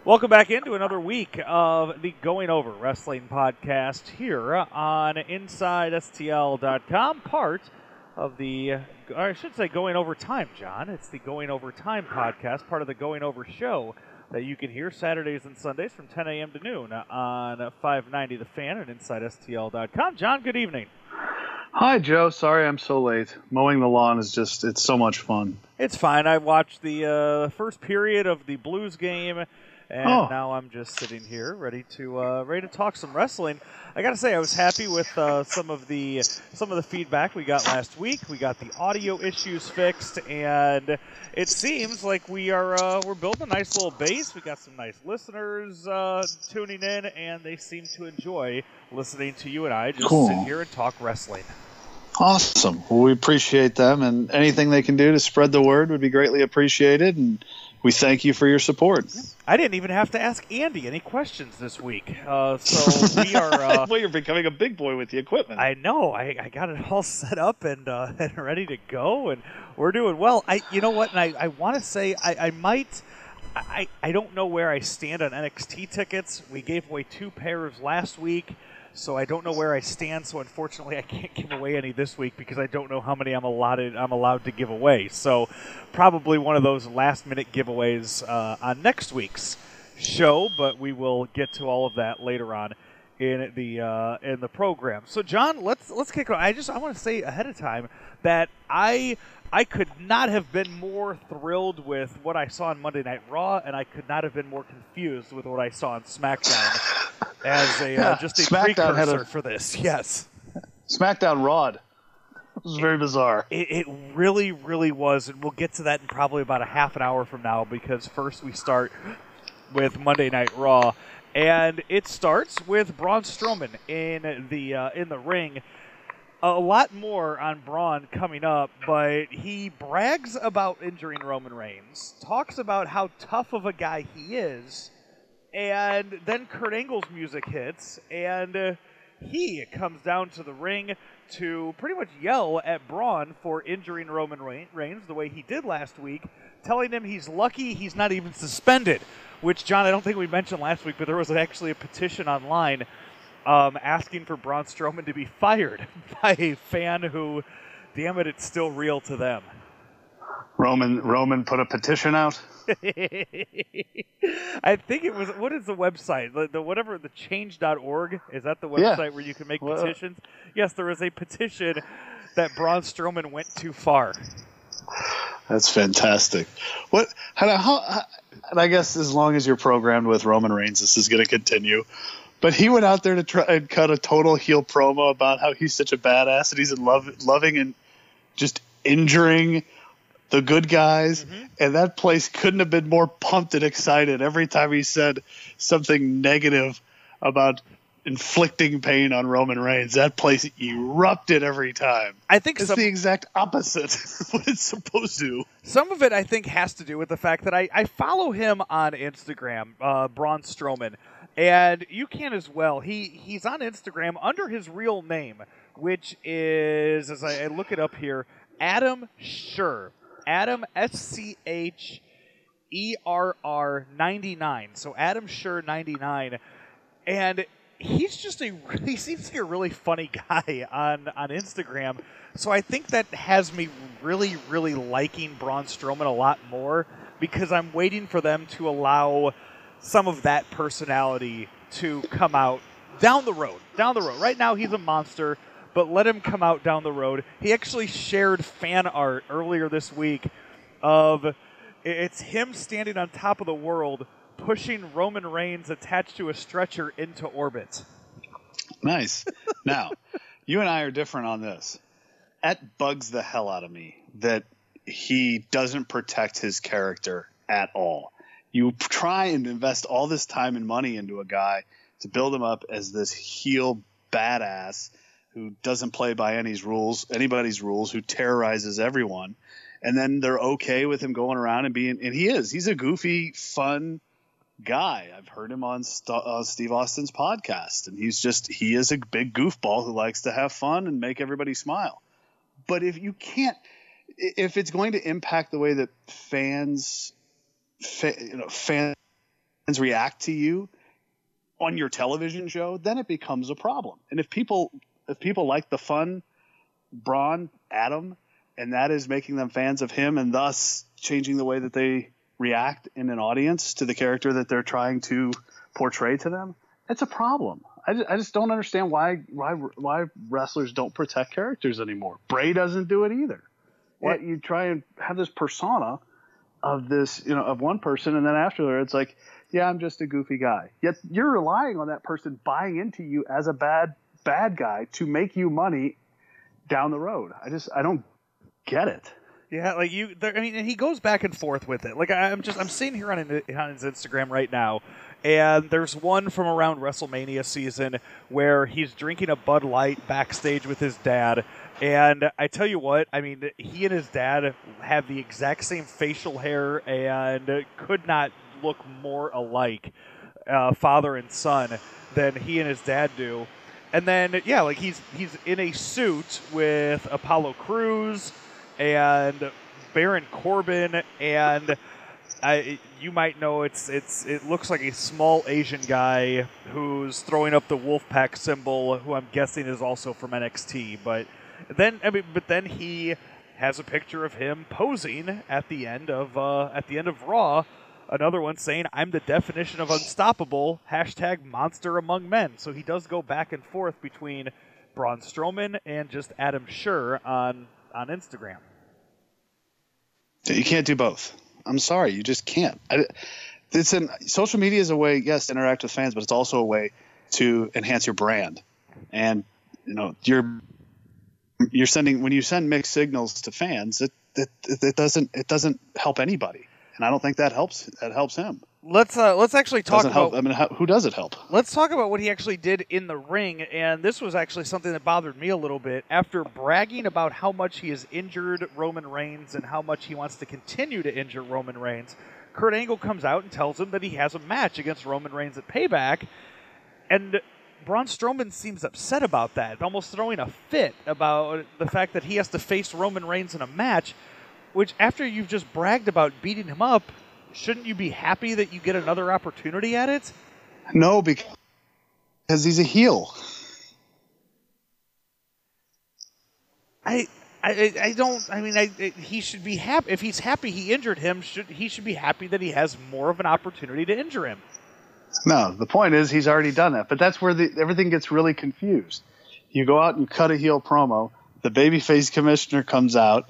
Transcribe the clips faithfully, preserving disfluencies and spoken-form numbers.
Welcome back into another week of the Going Over Wrestling podcast here on Inside S T L dot com, part of the, or I should say Going Over Time, John. It's the Going Over Time podcast, part of the Going Over show that you can hear Saturdays and Sundays from ten a.m. to noon on five ninety The Fan and Inside S T L dot com. John, good evening. Hi, Joe. Sorry I'm so late. Mowing the lawn is just, it's so much fun. It's fine. I watched the uh, first period of the Blues game, and oh. now I'm just sitting here ready to uh, ready to talk some wrestling. I got to say, I was happy with uh, some of the some of the feedback we got last week. We got the audio issues fixed, and it seems like we are uh, we're building a nice little base. We got some nice listeners uh, tuning in, and they seem to enjoy listening to you and I just cool. sit here and talk wrestling. Awesome. Well, we appreciate them, and anything they can do to spread the word would be greatly appreciated, and we thank you for your support. I didn't even have to ask Andy any questions this week, uh, so we are... Uh, well, you're becoming a big boy with the equipment. I know. I, I got it all set up and, uh, and ready to go, and we're doing well. I, You know what, and I, I want to say I, I might... I, I don't know where I stand on N X T tickets. We gave away two pairs last week. So I don't know where I stand, so unfortunately I can't give away any this week because I don't know how many I'm allotted I'm allowed to give away. So probably one of those last-minute giveaways uh, on next week's show, but we will get to all of that later on in the uh, in the program. So John, let's let's kick it off. I just I want to say ahead of time that I I could not have been more thrilled with what I saw on Monday Night Raw, and I could not have been more confused with what I saw on SmackDown as a yeah, uh, just a SmackDown precursor a, for this. Yes, SmackDown Raw'd. It was very bizarre. It, it really, really was, and we'll get to that in probably about a half an hour from now because first we start with Monday Night Raw. And it starts with Braun Strowman in the uh, in the ring. A lot more on Braun coming up, but he brags about injuring Roman Reigns, talks about how tough of a guy he is, and then Kurt Angle's music hits, and uh, he comes down to the ring to pretty much yell at Braun for injuring Roman Reigns the way he did last week, telling him he's lucky he's not even suspended. Which, John, I don't think we mentioned last week, but there was actually a petition online um, asking for Braun Strowman to be fired by a fan who, damn it, it's still real to them. Roman Roman put a petition out? I think it was, what is the website? The, the whatever, the change dot org? Is that the website yeah. where you can make well, petitions? Yes, there is a petition that Braun Strowman went too far. That's fantastic. What? How, how, how, and I guess as long as you're programmed with Roman Reigns, this is going to continue. But he went out there to try and cut a total heel promo about how he's such a badass and he's in love, loving and just injuring the good guys. Mm-hmm. And that place couldn't have been more pumped and excited every time he said something negative about inflicting pain on Roman Reigns. That place erupted every time. I think it's some, the exact opposite of what it's supposed to. Some of it, I think, has to do with the fact that I, I follow him on Instagram, uh, Braun Strowman, and you can as well. He he's on Instagram under his real name, which is, as I, I look it up here, Adam Scherr. Adam S C H E R R ninety-nine. So Adam Scherr ninety-nine, and he's just a he seems like a really funny guy on, on Instagram. So I think that has me really, really liking Braun Strowman a lot more because I'm waiting for them to allow some of that personality to come out down the road. Down the road. Right now he's a monster, but let him come out down the road. He actually shared fan art earlier this week of it's him standing on top of the world pushing Roman Reigns attached to a stretcher into orbit. Nice. Now, you and I are different on this. That bugs the hell out of me that he doesn't protect his character at all. You try and invest all this time and money into a guy to build him up as this heel badass who doesn't play by anybody's rules, anybody's rules, who terrorizes everyone. And then they're okay with him going around and being – and he is. He's a goofy, fun guy. I've heard him on St- uh, Steve Austin's podcast, and he's just – he is a big goofball who likes to have fun and make everybody smile. But if you can't – if it's going to impact the way that fans – fa- you know, fans react to you on your television show, then it becomes a problem. And if people if people like the fun, Braun, Adam, and that is making them fans of him and thus changing the way that they react in an audience to the character that they're trying to portray to them, it's a problem. I just, I just don't understand why why why wrestlers don't protect characters anymore. Bray doesn't do it either. What you try and have this persona of this, you know, of one person, and then after it's like, yeah, I'm just a goofy guy. Yet you're relying on that person buying into you as a bad bad guy to make you money down the road. I just I don't get it. Yeah, like you. There, I mean, and he goes back and forth with it. Like I'm just, I'm seeing here on, on his Instagram right now, and there's one from around WrestleMania season where he's drinking a Bud Light backstage with his dad. And I tell you what, I mean, he and his dad have the exact same facial hair and could not look more alike, uh, father and son, than he and his dad do. And then, yeah, like he's he's in a suit with Apollo Crews and Baron Corbin, and I, you might know it's it's it looks like a small Asian guy who's throwing up the Wolfpack symbol, who I'm guessing is also from N X T. But then, I mean, but then he has a picture of him posing at the end of uh, at the end of Raw. Another one saying, "I'm the definition of unstoppable." Hashtag monster among men. So he does go back and forth between Braun Strowman and just Adam Scherr on. on Instagram. You can't do both. I'm sorry, you just can't. I, it's an, social media is a way, yes, to interact with fans, but it's also a way to enhance your brand. And you know, you're you're sending when you send mixed signals to fans, it it, it doesn't it doesn't help anybody, and I don't think that helps that helps him. Let's uh, let's actually talk doesn't about. Help. I mean, how, who does it help? Let's talk about what he actually did in the ring, and this was actually something that bothered me a little bit. After bragging about how much he has injured Roman Reigns and how much he wants to continue to injure Roman Reigns, Kurt Angle comes out and tells him that he has a match against Roman Reigns at Payback, and Braun Strowman seems upset about that, almost throwing a fit about the fact that he has to face Roman Reigns in a match, which after you've just bragged about beating him up, shouldn't you be happy that you get another opportunity at it? No, because he's a heel. I, I, I don't. I mean, I, he should be happy if he's happy he injured him. Should he should be happy that he has more of an opportunity to injure him? No, the point is he's already done that. But that's where the, everything gets really confused. You go out and you cut a heel promo. The babyface commissioner comes out.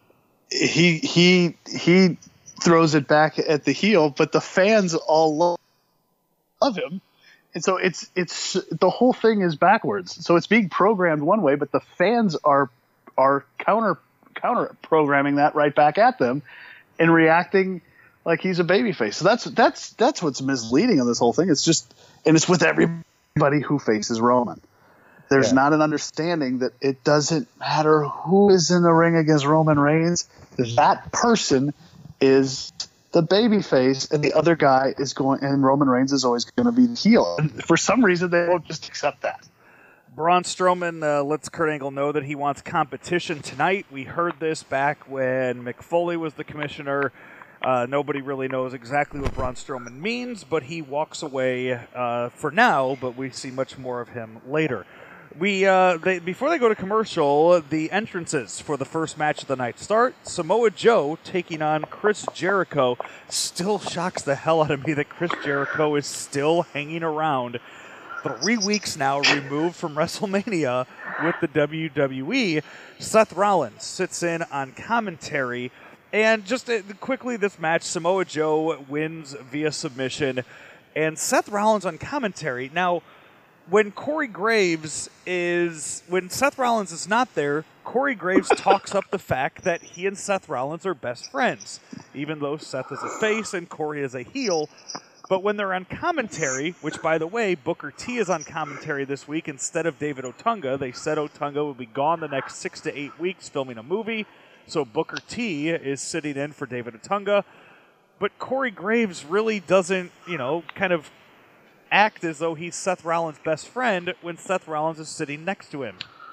He he he. throws it back at the heel, but the fans all love, love him, and so it's it's the whole thing is backwards. So it's being programmed one way, but the fans are are counter counter programming that right back at them and reacting like he's a babyface. So that's that's that's what's misleading on this whole thing. It's just and it's with everybody who faces Roman. There's yeah. not an understanding that it doesn't matter who is in the ring against Roman Reigns. That person is the baby face, and the other guy is going, and Roman Reigns is always going to be the heel. And for some reason, they don't just accept that. Braun Strowman uh, lets Kurt Angle know that he wants competition tonight. We heard this back when Mick Foley was the commissioner. Uh, nobody really knows exactly what Braun Strowman means, but he walks away uh, for now, but we see much more of him later. We uh, they, before they go to commercial, the entrances for the first match of the night start. Samoa Joe taking on Chris Jericho. Still shocks the hell out of me that Chris Jericho is still hanging around three weeks now removed from WrestleMania with the W W E. Seth Rollins sits in on commentary. And just uh, quickly, this match, Samoa Joe wins via submission. And Seth Rollins on commentary. Now, when Corey Graves is, when Seth Rollins is not there, Corey Graves talks up the fact that he and Seth Rollins are best friends, even though Seth is a face and Corey is a heel. But when they're on commentary, which, by the way, Booker T is on commentary this week instead of David Otunga. They said Otunga will be gone the next six to eight weeks filming a movie, so Booker T is sitting in for David Otunga. But Corey Graves really doesn't, you know, kind of act as though he's Seth Rollins' best friend when Seth Rollins is sitting next to him.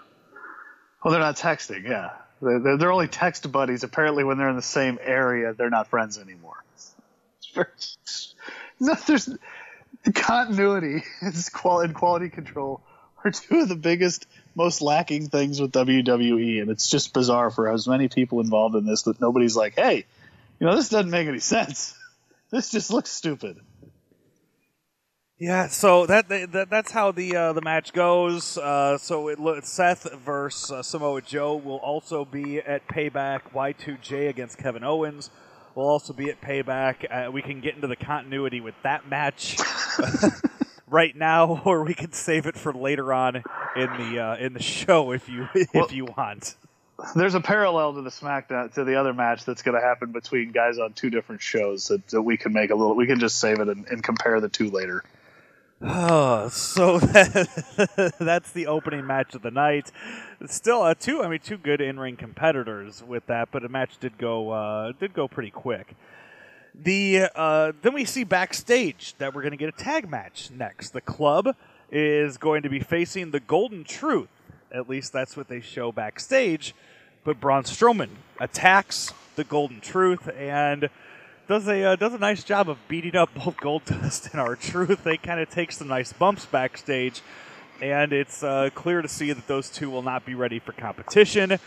Well, they're not texting, yeah. They're, they're only text buddies. Apparently, when they're in the same area, they're not friends anymore. It's very, No, there's continuity and quality, quality control are two of the biggest, most lacking things with W W E, and it's just bizarre for as many people involved in this that nobody's like, hey, you know, this doesn't make any sense. This just looks stupid. Yeah, so that, that that's how the uh, the match goes. Uh, so it Seth versus uh, Samoa Joe will also be at Payback. Y two J against Kevin Owens will also be at Payback. Uh, we can get into the continuity with that match right now, or we can save it for later on in the uh, in the show if you if well, you want. There's a parallel to the SmackDown to the other match that's going to happen between guys on two different shows that, that we can make a little. We can just save it and, and compare the two later. Oh, so that, that's the opening match of the night. Still, uh, two. I mean, two good in-ring competitors with that, but the match did go uh, did go pretty quick. The uh, then we see backstage that we're going to get a tag match next. The Club is going to be facing the Golden Truth. At least that's what they show backstage. But Braun Strowman attacks the Golden Truth and does a uh, does a nice job of beating up both Goldust and R-Truth. They kind of take some nice bumps backstage, and it's uh, clear to see that those two will not be ready for competition.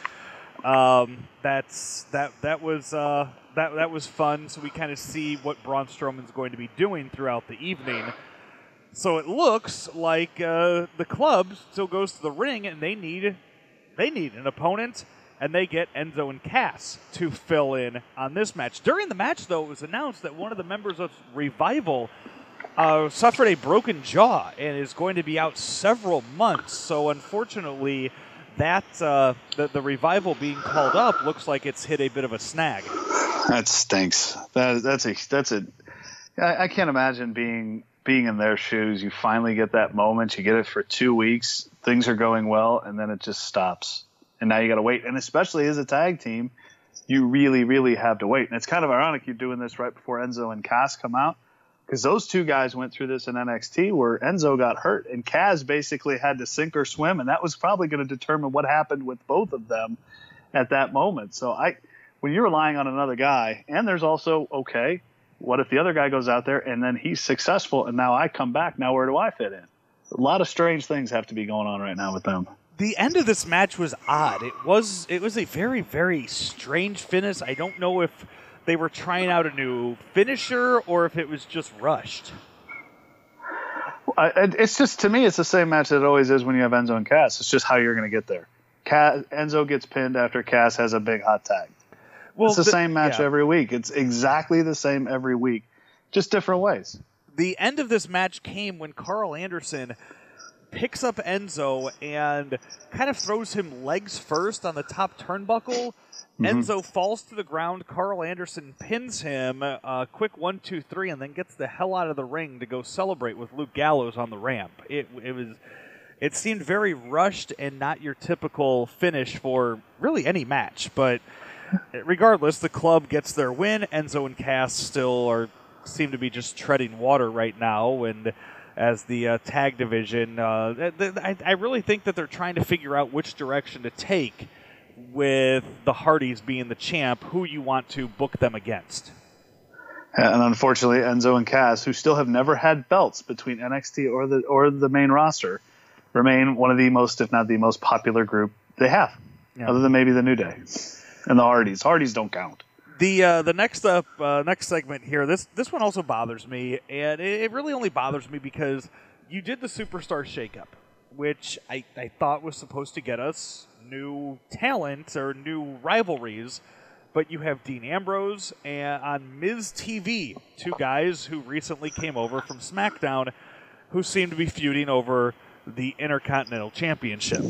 Um, that's that that was uh, that that was fun. So we kind of see what Braun Strowman's going to be doing throughout the evening. So it looks like uh, the Club still goes to the ring, and they need they need an opponent. And they get Enzo and Cass to fill in on this match. During the match, though, it was announced that one of the members of Revival uh, suffered a broken jaw and is going to be out several months. So, unfortunately, that uh, the, the Revival being called up looks like it's hit a bit of a snag. That stinks. That that's a that's a. I, I can't imagine being being in their shoes. You finally get that moment. You get it for two weeks. Things are going well, and then it just stops. And now you got to wait. And especially as a tag team, you really, really have to wait. And it's kind of ironic you're doing this right before Enzo and Cass come out, because those two guys went through this in N X T where Enzo got hurt and Cass basically had to sink or swim. And that was probably going to determine what happened with both of them at that moment. So I, when you're relying on another guy, and there's also, okay, what if the other guy goes out there and then he's successful and now I come back? Now where do I fit in? A lot of strange things have to be going on right now with them. The end of this match was odd. It was it was a very, very strange finish. I don't know if they were trying out a new finisher or if it was just rushed. I, it's just, to me, it's the same match that it always is when you have Enzo and Cass. It's just how you're going to get there. Cass, Enzo gets pinned after Cass has a big hot tag. Well, it's the, the same match yeah. every week. It's exactly the same every week, just different ways. The end of this match came when Carl Anderson picks up Enzo and kind of throws him legs first on the top turnbuckle. Mm-hmm. Enzo falls to the ground. Carl Anderson pins him, uh, quick one, two, three, and then gets the hell out of the ring to go celebrate with Luke Gallows on the ramp. It, it was, it seemed very rushed and not your typical finish for really any match. But regardless, the Club gets their win. Enzo and Cass still are seem to be just treading water right now, and as the uh, tag division. Uh, th- th- I, I really think that they're trying to figure out which direction to take with the Hardys being the champ, who you want to book them against. And unfortunately, Enzo and Cass, who still have never had belts between N X T or the or the main roster, remain one of the most, if not the most popular group they have, yeah. other than maybe the New Day and the Hardys. Hardys don't count. The uh, the next up uh, next segment here, this this one also bothers me, and it, it really only bothers me because you did the Superstar Shakeup, which I, I thought was supposed to get us new talent or new rivalries, but you have Dean Ambrose and on Miz T V, two guys who recently came over from SmackDown, who seem to be feuding over the Intercontinental Championship.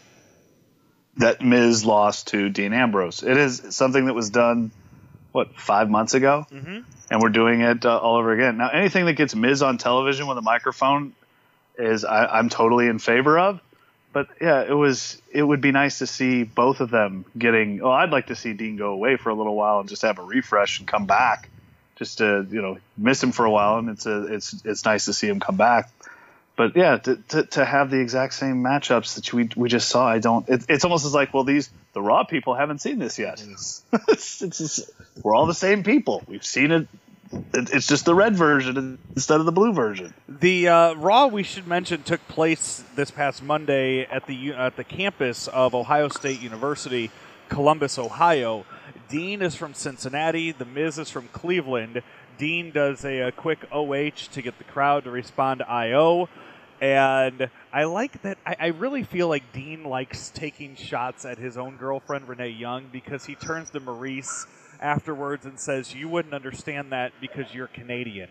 That Miz lost to Dean Ambrose. It is something that was done, what, five months ago? Mm-hmm. And we're doing it uh, all over again. Now, anything that gets Miz on television with a microphone is I, I'm totally in favor of. But, yeah, it was. It would be nice to see both of them getting – well, I'd like to see Dean go away for a little while and just have a refresh and come back. Just to, you know, miss him for a while, and it's a, it's it's nice to see him come back. But, yeah, to, to, to have the exact same matchups that we we just saw, I don't it, – it's almost as like, well, these – the Raw people haven't seen this yet. it's, it's just, we're all the same people. We've seen it it, it's just the red version instead of the blue version. The uh, Raw, we should mention, took place this past Monday at the at the campus of Ohio State University, Columbus, Ohio. Dean is from Cincinnati. The Miz is from Cleveland. Dean does a, a quick O H to get the crowd to respond to I O. And I like that. I, I really feel like Dean likes taking shots at his own girlfriend, Renee Young, because he turns to Maurice afterwards and says, "You wouldn't understand that because you're Canadian."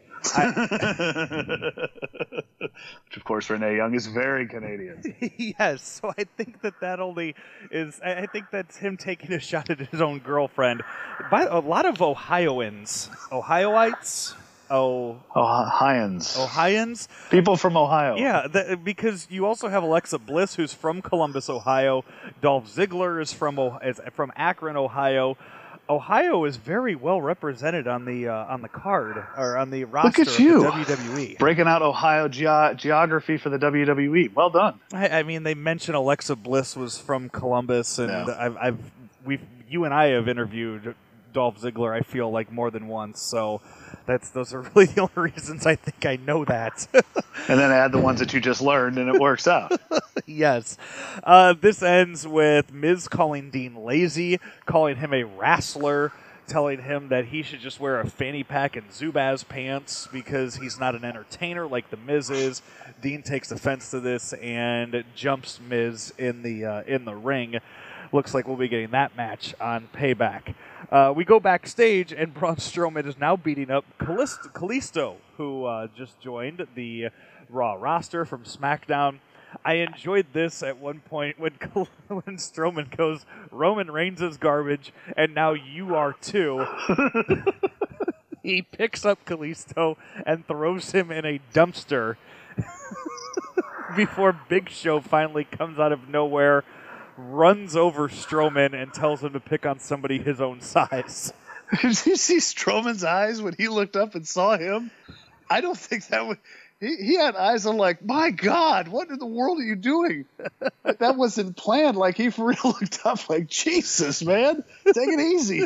I, Which, of course, Renee Young is very Canadian. Yes, so I think that that only is. I think that's him taking a shot at his own girlfriend. By a lot of Ohioans, Ohioites. Oh, Ohioans. Ohioans? People from Ohio. Yeah, the, because you also have Alexa Bliss, who's from Columbus, Ohio. Dolph Ziggler is from is from Akron, Ohio. Ohio is very well represented on the uh, on the card or on the roster Look at you. of the W W E. Breaking out Ohio ge- geography for the W W E. Well done. I, I mean, they mentioned Alexa Bliss was from Columbus, and Yeah. I've, I've we you and I have interviewed Dolph Ziggler. I feel like more than once, so that's those are really the only reasons I think I know that. And then add the ones that you just learned, and it works out. Yes. Uh, this ends with Miz calling Dean lazy, calling him a wrestler, telling him that he should just wear a fanny pack and Zubaz pants because he's not an entertainer like the Miz is. Dean takes offense to this and jumps Miz in the uh, in the ring. Looks like we'll be getting that match on Payback. Uh, we go backstage, and Braun Strowman is now beating up Callisto, Kalisto, who uh, just joined the Raw roster from SmackDown. I enjoyed this at one point when when Strowman goes, "Roman Reigns is garbage, and now you are too." He picks up Kalisto and throws him in a dumpster before Big Show finally comes out of nowhere, runs over Strowman, and tells him to pick on somebody his own size. Did you see Strowman's eyes when he looked up and saw him? I don't think that would... He, he had eyes of like, my God, what in the world are you doing? That wasn't planned. Like, he for real looked up like, Jesus, man, take it easy.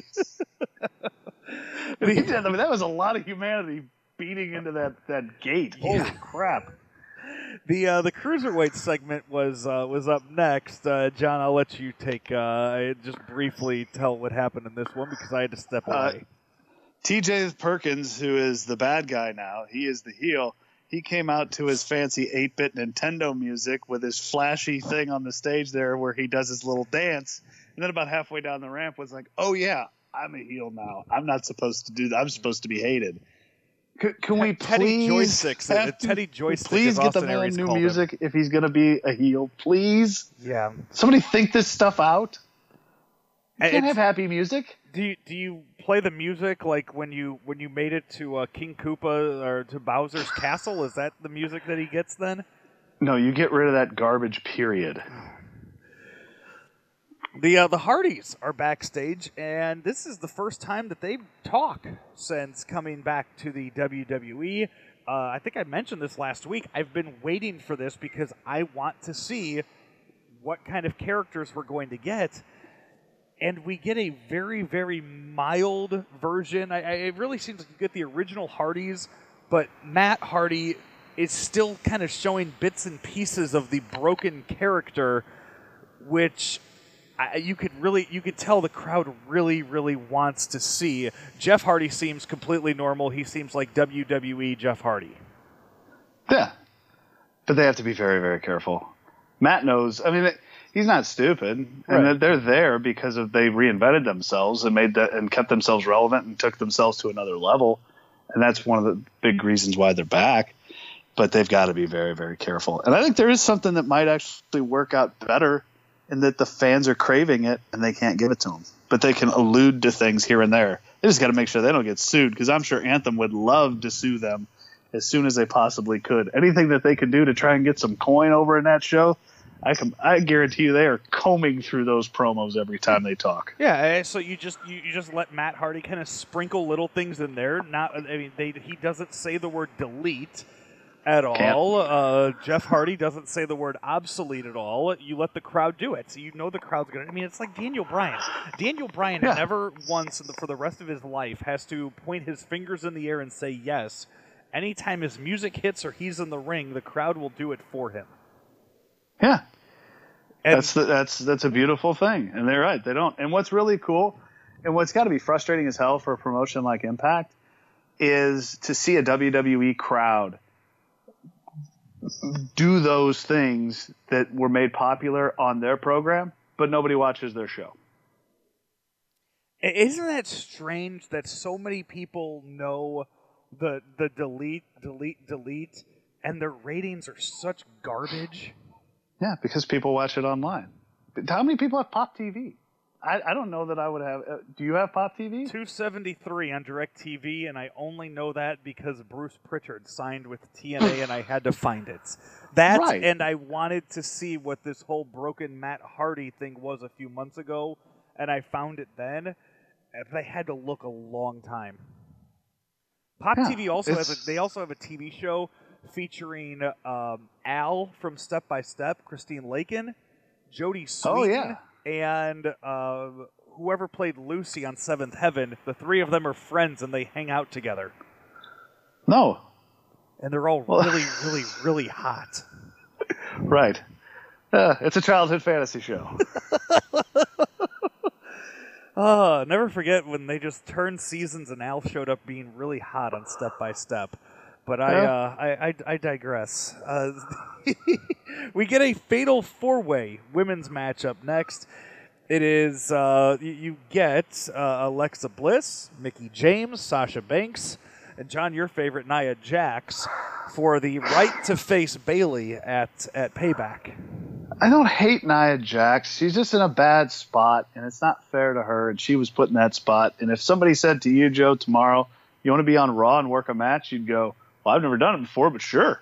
He did. I mean, that was a lot of humanity beating into that, that gate. Yeah. Holy crap. The uh, the cruiserweight segment was uh, was up next. Uh, John, I'll let you take uh, just briefly tell what happened in this one because I had to step away. Uh, T J Perkins, who is the bad guy now, he is the heel. He came out to his fancy eight-bit Nintendo music with his flashy thing on the stage there where he does his little dance. And then about halfway down the ramp was like, oh, yeah, I'm a heel now. I'm not supposed to do that. I'm supposed to be hated. C- can we Teddy please Joystick, uh, Teddy Joystick please get the man new music him. If he's going to be a heel? Please? Yeah. Somebody think this stuff out. You it's, can't have happy music. Do you, do you play the music like when you when you made it to uh, King Koopa or to Bowser's Castle? Is that the music that he gets then? No, you get rid of that garbage, period. The uh, the Hardys are backstage, and this is the first time that they talk since coming back to the W W E. Uh, I think I mentioned this last week. I've been waiting for this because I want to see what kind of characters we're going to get. And we get a very, very mild version. I, I, it really seems like you get the original Hardys, but Matt Hardy is still kind of showing bits and pieces of the broken character, which I, you could really, you could tell the crowd really, really wants to see. Jeff Hardy seems completely normal. He seems like W W E Jeff Hardy. Yeah, but they have to be very, very careful. Matt knows. I mean. It, He's not stupid, and right. They're there because of they reinvented themselves and made that and kept themselves relevant and took themselves to another level, and that's one of the big reasons why they're back. But they've got to be very, very careful. And I think there is something that might actually work out better in that the fans are craving it and they can't give it to them, but they can allude to things here and there. They just got to make sure they don't get sued because I'm sure Anthem would love to sue them as soon as they possibly could. Anything that they could do to try and get some coin over in that show. I can, I guarantee you they are combing through those promos every time they talk. Yeah, so you just you, you just let Matt Hardy kind of sprinkle little things in there. Not, I mean, they, he doesn't say the word delete, at Can't. all. Uh, Jeff Hardy doesn't say the word obsolete at all. You let the crowd do it, so you know the crowd's going to... I mean, it's like Daniel Bryan. Daniel Bryan Yeah. never once in the, for the rest of his life has to point his fingers in the air and say yes. Anytime his music hits or he's in the ring, the crowd will do it for him. Yeah. And That's the, that's that's a beautiful thing, and they're right. They don't. And what's really cool, and what's got to be frustrating as hell for a promotion like Impact, is to see a W W E crowd do those things that were made popular on their program, but nobody watches their show. isn't that strange that so many people know the the delete, delete, delete, and their ratings are such garbage? Yeah, because people watch it online. But how many people have Pop T V? I, I don't know that I would have. Uh, do you have Pop T V? two seventy-three on DirecTV, and I only know that because Bruce Pritchard signed with T N A, and I had to find it. That, Right. and I wanted to see what this whole broken Matt Hardy thing was a few months ago, and I found it then. But I had to look a long time. Pop Yeah, T V also has it's- a. They also have a T V show featuring um, Al from Step by Step, Christine Lakin, Jodie Sweetin, Oh, yeah. and uh, whoever played Lucy on Seventh Heaven. The three of them are friends, and they hang out together. No. And they're all Well- really, really, really hot. Right. Uh, it's a childhood fantasy show. Uh, never forget when they just turned seasons and Al showed up being really hot on Step by Step. But I, Yeah. uh, I, I, I digress. Uh, we get a fatal four-way women's matchup next. It is uh, you, you get uh, Alexa Bliss, Mickie James, Sasha Banks, and John, your favorite, Nia Jax, for the right to face Bayley at at Payback. I don't hate Nia Jax. She's just in a bad spot, and it's not fair to her, and she was put in that spot. And if somebody said to you, Joe, tomorrow, you want to be on Raw and work a match, you'd go, well, I've never done it before, but sure.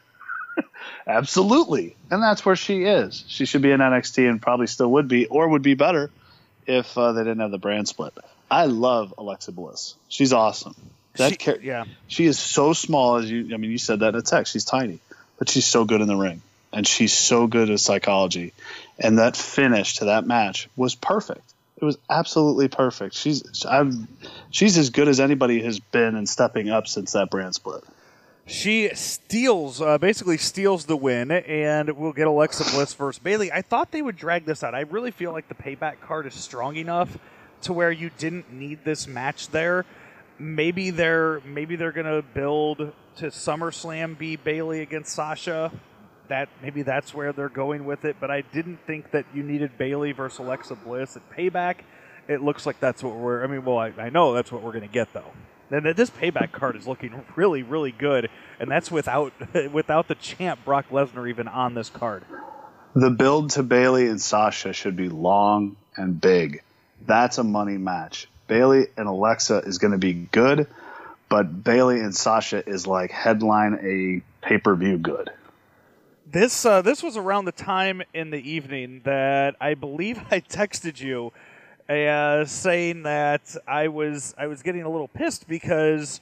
Absolutely. And that's where she is. She should be in N X T and probably still would be, or would be better if uh, they didn't have the brand split. I love Alexa Bliss. She's awesome. That She- char- yeah. She is so small, as you. I mean, you said that in a text. She's tiny, but she's so good in the ring, and she's so good at psychology. And that finish to that match was perfect. It was absolutely perfect. She's I'm, she's as good as anybody has been in stepping up since that brand split. She steals, uh, basically steals the win, and we'll get Alexa Bliss versus Bayley. I thought they would drag this out. I really feel like the Payback card is strong enough to where you didn't need this match there. Maybe they're maybe they're gonna build to SummerSlam be Bayley against Sasha. That maybe that's where they're going with it. But I didn't think that you needed Bayley versus Alexa Bliss at Payback. It looks like that's what we're. I mean, well, I, I know that's what we're gonna get though. And this Payback card is looking really, really good, and that's without without the champ Brock Lesnar even on this card. The build to Bayley and Sasha should be long and big. That's a money match. Bayley and Alexa is going to be good, but Bayley and Sasha is like headline a pay-per-view good. This uh, this was around the time in the evening that I believe I texted you uh, saying that I was I was getting a little pissed because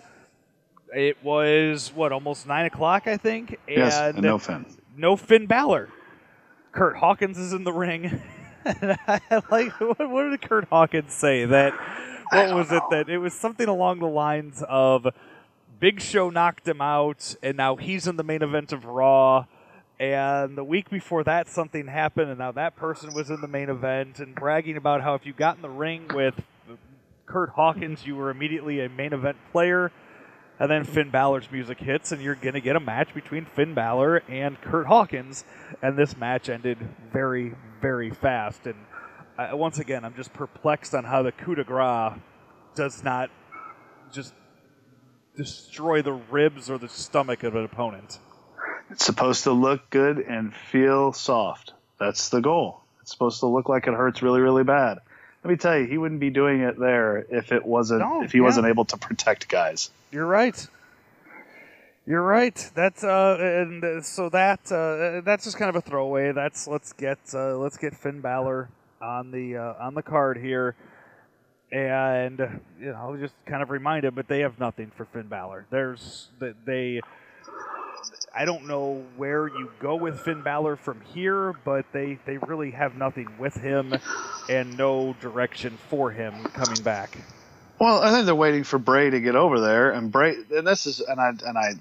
it was what almost nine o'clock I think, and, Yes, and no Finn. no Finn Balor. Kurt Hawkins is in the ring. And I like what, what did Kurt Hawkins say? That what was it? That it was something along the lines of Big Show knocked him out, and now he's in the main event of Raw. And the week before that, something happened, and now that person was in the main event, and bragging about how if you got in the ring with Kurt Hawkins, you were immediately a main event player. And then Finn Balor's music hits, and you're going to get a match between Finn Balor and Kurt Hawkins. And this match ended very, very fast. And uh, once again, I'm just perplexed on how the coup de grace does not just destroy the ribs or the stomach of an opponent. It's supposed to look good and feel soft. That's the goal. It's supposed to look like it hurts really, really bad. Let me tell you, he wouldn't be doing it there if it wasn't No, if he yeah. wasn't able to protect guys. You're right. You're right. That's uh, and uh, so that uh, that's just kind of a throwaway. That's let's get uh, let's get Finn Balor on the uh, on the card here, and you know just kind of remind him, but they have nothing for Finn Balor. There's they I don't know where you go with Finn Balor from here, but they, they really have nothing with him and no direction for him coming back. Well, I think they're waiting for Bray to get over there, and Bray, and this is, and I, and I,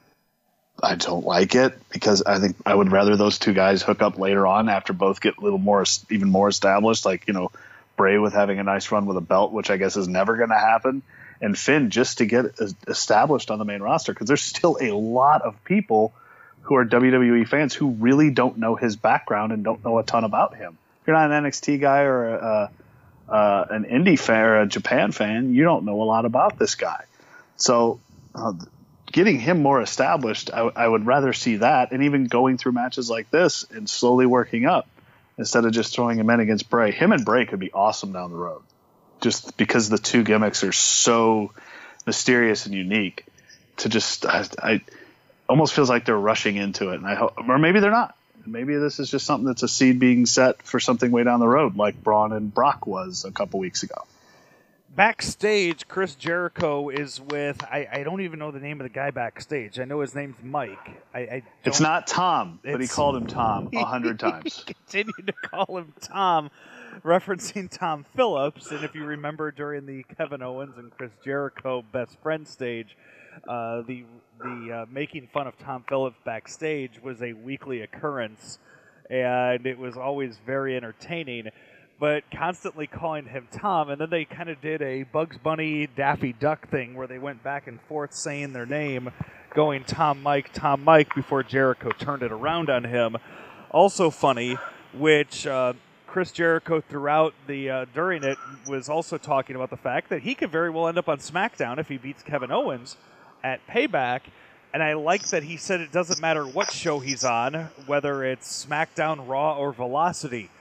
I don't like it because I think I would rather those two guys hook up later on after both get a little more, even more established. Like, you know, Bray with having a nice run with a belt, which I guess is never going to happen, and Finn just to get established on the main roster, because there's still a lot of people who are W W E fans who really don't know his background and don't know a ton about him. If you're not an N X T guy or a, uh, an indie fan or a Japan fan, you don't know a lot about this guy. So uh, getting him more established, I, I would rather see that, and even going through matches like this and slowly working up instead of just throwing him in against Bray. Him and Bray could be awesome down the road, just because the two gimmicks are so mysterious and unique. To just, I, I almost feels like they're rushing into it, and I hope, or maybe they're not. Maybe this is just something that's a seed being set for something way down the road, like Braun and Brock was a couple weeks ago. Backstage, Chris Jericho is with, I, I don't even know the name of the guy backstage. I know his name's Mike. I, I It's not Tom, but he called him Tom a hundred times. He continued to call him Tom, referencing Tom Phillips. And if you remember during the Kevin Owens and Chris Jericho best friend stage, uh, the the uh, making fun of Tom Phillips backstage was a weekly occurrence, and it was always very entertaining. But constantly calling him Tom, and then they kind of did a Bugs Bunny, Daffy Duck thing where they went back and forth saying their name, going Tom Mike, Tom Mike, before Jericho turned it around on him. Also funny, which uh, Chris Jericho throughout the uh, during it was also talking about the fact that he could very well end up on SmackDown if he beats Kevin Owens at Payback. And I like that he said it doesn't matter what show he's on, whether it's SmackDown, Raw, or Velocity.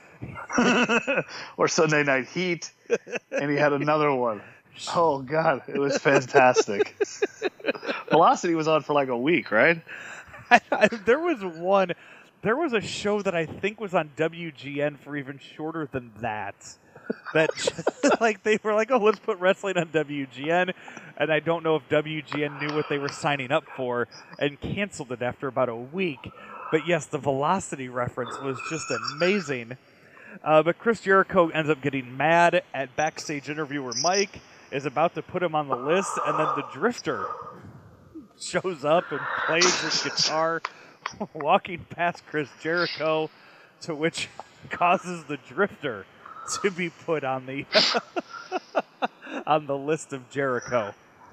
Or Sunday Night Heat, and he had another one. Oh God, it was fantastic. Velocity was on for like a week, right? I, I, there was one. There was a show that I think was on W G N for even shorter than that. That like they were like, oh, let's put wrestling on W G N, and I don't know if W G N knew what they were signing up for and canceled it after about a week. But yes, the Velocity reference was just amazing. Uh, but Chris Jericho ends up getting mad at backstage interview where Mike is about to put him on the list, and then the Drifter shows up and plays his guitar, walking past Chris Jericho, to which causes the Drifter to be put on the on the list of Jericho.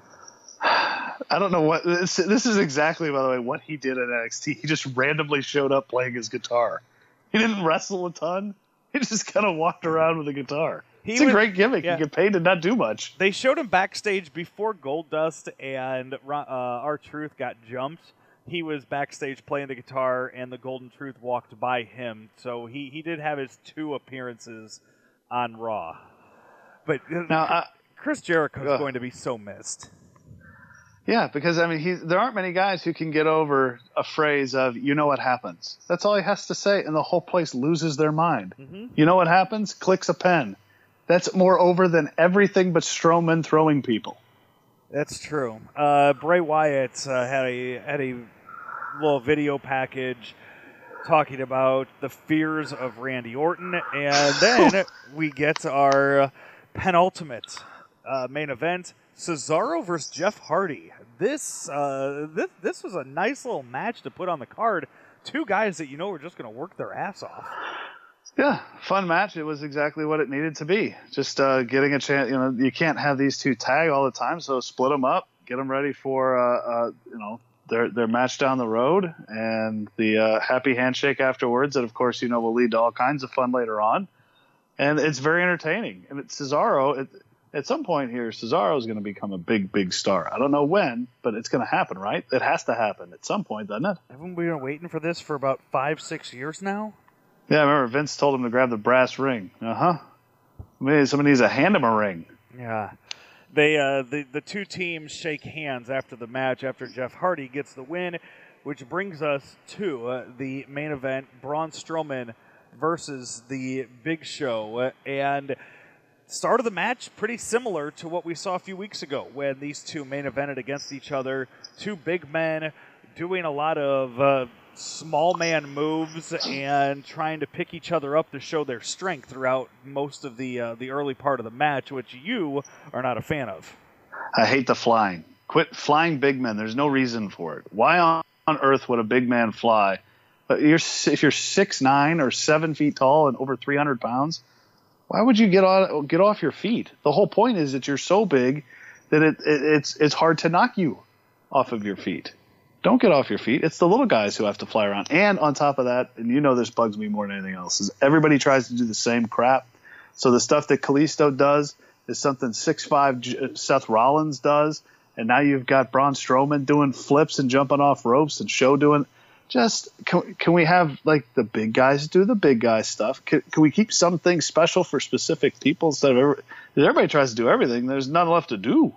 I don't know what this, this is exactly, by the way, what he did at N X T. He just randomly showed up playing his guitar. He didn't wrestle a ton. He just kind of walked around with a guitar. He it's was, a great gimmick. Yeah. You get paid to not do much. They showed him backstage before Goldust and uh, R-Truth got jumped. He was backstage playing the guitar, and the Golden Truth walked by him. So he, he did have his two appearances on Raw. But now, uh, Chris Jericho is uh, going to be so missed. Yeah, because, I mean, he's, there aren't many guys who can get over a phrase of, you know what happens. That's all he has to say, and the whole place loses their mind. Mm-hmm. You know what happens? Clicks a pen. That's more over than everything but Strowman throwing people. That's true. Uh, Bray Wyatt uh, had a had a little video package talking about the fears of Randy Orton, and then we get our penultimate uh, main event, Cesaro versus Jeff Hardy. This, uh, this this was a nice little match to put on the card. Two guys that you know are just going to work their ass off. Yeah, fun match. It was exactly what it needed to be. Just uh, getting a chance. You know, you can't have these two tag all the time, so split them up, get them ready for uh, uh, you know their their match down the road, and the uh, happy handshake afterwards. That, of course, you know will lead to all kinds of fun later on, and it's very entertaining. And it's Cesaro. It, At some point here, Cesaro is going to become a big, big star. I don't know when, but it's going to happen, right? It has to happen at some point, doesn't it? Haven't we been waiting for this for about five, six years now? Yeah, I remember Vince told him to grab the brass ring. Uh-huh. Maybe somebody needs to hand him a ring. Yeah. They, uh, the, the two teams shake hands after the match, after Jeff Hardy gets the win, which brings us to uh, the main event, Braun Strowman versus the Big Show. Uh, and... Start of the match, pretty similar to what we saw a few weeks ago when these two main evented against each other. Two big men doing a lot of uh, small man moves and trying to pick each other up to show their strength throughout most of the uh, the early part of the match, which you are not a fan of. I hate the flying. Quit flying big men. There's no reason for it. Why on, on earth would a big man fly? But you're if you're six nine or seven feet tall and over three hundred pounds, why would you get on get off your feet? The whole point is that you're so big that it, it it's it's hard to knock you off of your feet. Don't get off your feet. It's the little guys who have to fly around. And on top of that, and you know this bugs me more than anything else, is everybody tries to do the same crap. So the stuff that Kalisto does is something six five Seth Rollins does, and now you've got Braun Strowman doing flips and jumping off ropes and Show doing just can, can we have like the big guys do the big guy stuff? Can, can we keep some things special for specific people instead of every, everybody tries to do everything? There's nothing left to do.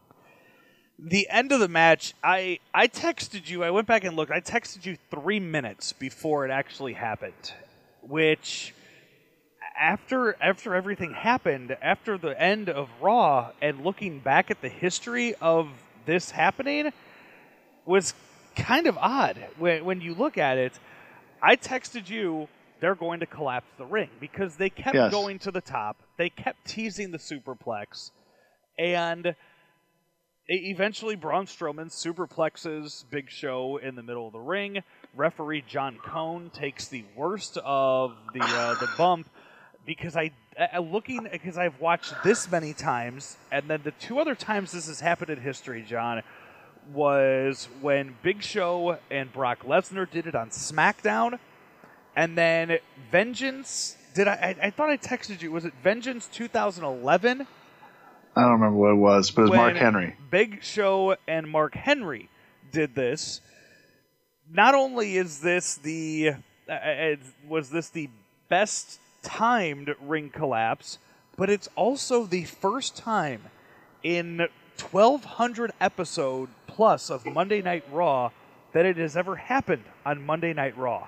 The end of the match, I, I texted you, I went back and looked, I texted you three minutes before it actually happened, which after after everything happened, after the end of Raw, and looking back at the history of this happening, was kind of odd. When, when you look at it, I texted you, they're going to collapse the ring, because they kept yes. going to the top, they kept teasing the superplex, and eventually, Braun Strowman superplexes Big Show in the middle of the ring. Referee John Cone takes the worst of the uh, the bump because I, I looking because I've watched this many times, and then the two other times this has happened in history, John, was when Big Show and Brock Lesnar did it on SmackDown, and then Vengeance. Did I? I, I thought I texted you. Was it Vengeance twenty eleven? I don't remember what it was, but it was when Mark Henry. Big Show and Mark Henry did this. Not only is this the uh, was this the best timed ring collapse, but it's also the first time in twelve hundred episode plus of Monday Night Raw that it has ever happened on Monday Night Raw.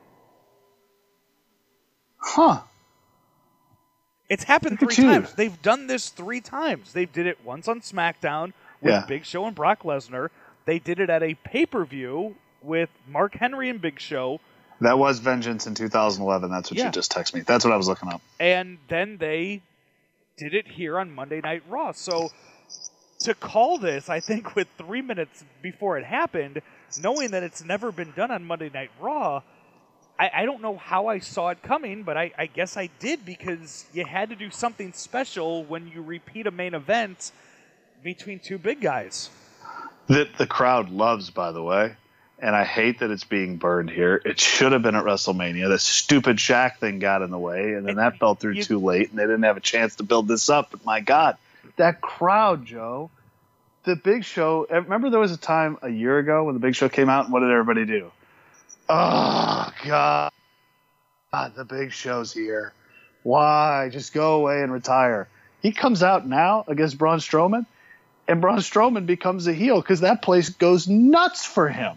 Huh. It's happened three times. They've done this three times. They did it once on SmackDown with yeah. Big Show and Brock Lesnar. They did it at a pay-per-view with Mark Henry and Big Show. That was Vengeance in two thousand eleven. That's what yeah. you just texted me. That's what I was looking up. And then they did it here on Monday Night Raw. So to call this, I think, with three minutes before it happened, knowing that it's never been done on Monday Night Raw, I, I don't know how I saw it coming, but I, I guess I did, because you had to do something special when you repeat a main event between two big guys. That the crowd loves, by the way, and I hate that it's being burned here. It should have been at WrestleMania. The stupid Shaq thing got in the way, and then and that fell through you, too late, and they didn't have a chance to build this up. But my God, that crowd, Joe, the Big Show. Remember there was a time a year ago when the Big Show came out, and what did everybody do? Oh, God. God, the Big Show's here. Why? Just go away and retire. He comes out now against Braun Strowman, and Braun Strowman becomes a heel because that place goes nuts for him.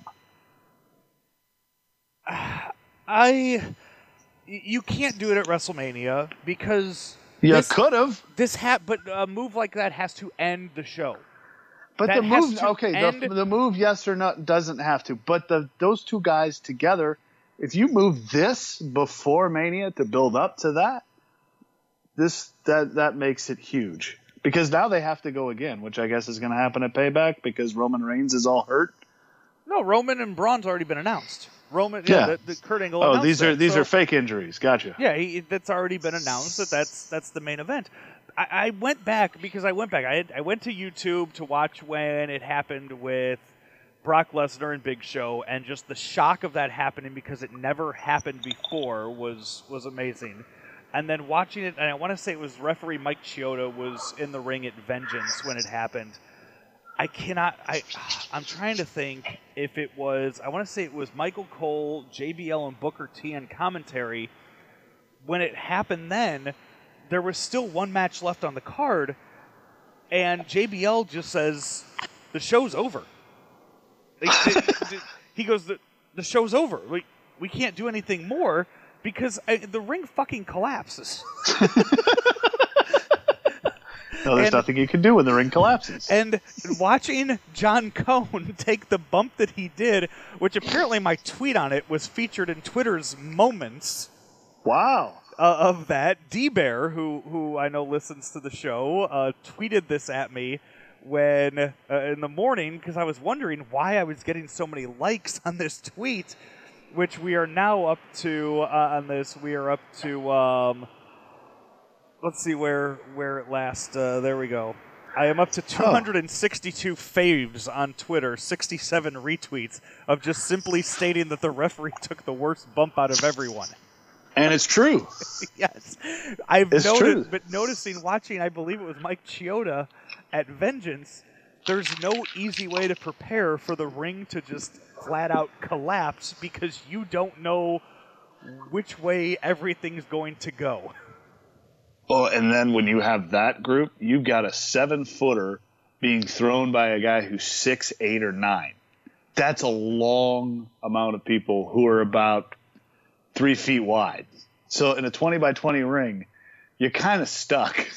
I... You can't do it at WrestleMania because... You could have. This ha- But a move like that has to end the show. But that the move, okay, end... the, the move, yes or no, doesn't have to. But the those two guys together, if you move this before Mania to build up to that, this that that makes it huge. Because now they have to go again, which I guess is going to happen at Payback because Roman Reigns is all hurt. No, Roman and Braun's already been announced. Roman, yeah, yeah. The, the Kurt Angle. Oh, these are that, these so, are fake injuries. Gotcha. Yeah, he, that's already been announced that that's that's the main event. I, I went back because I went back. I had, I went to YouTube to watch when it happened with Brock Lesnar and Big Show, and just the shock of that happening because it never happened before was was amazing. And then watching it, and I want to say it was referee Mike Chioda was in the ring at Vengeance when it happened. I cannot. I I'm trying to think if it was. I want to say it was Michael Cole, J B L, and Booker T on commentary. When it happened, then there was still one match left on the card, and J B L just says, "The show's over." They, they, they, he goes, "The the show's over. We we can't do anything more because I, the ring fucking collapses." No, there's and, nothing you can do when the ring collapses. And watching John Cone take the bump that he did, which apparently my tweet on it was featured in Twitter's Moments. Wow. Uh, of that, D-Bear, who who I know listens to the show, uh, tweeted this at me when uh, in the morning because I was wondering why I was getting so many likes on this tweet, which we are now up to uh, on this. We are up to um, let's see where where it last. Uh, there we go. I am up to two hundred sixty-two faves on Twitter, sixty-seven retweets of just simply stating that the referee took the worst bump out of everyone. And it's true. Yes. I've it's noticed, true. But noticing, watching, I believe it was Mike Chioda at Vengeance, there's no easy way to prepare for the ring to just flat out collapse because you don't know which way everything's going to go. Oh, and then when you have that group, you've got a seven-footer being thrown by a guy who's six, eight, or nine. That's a long amount of people who are about three feet wide. So in a twenty by twenty ring, you're kind of stuck.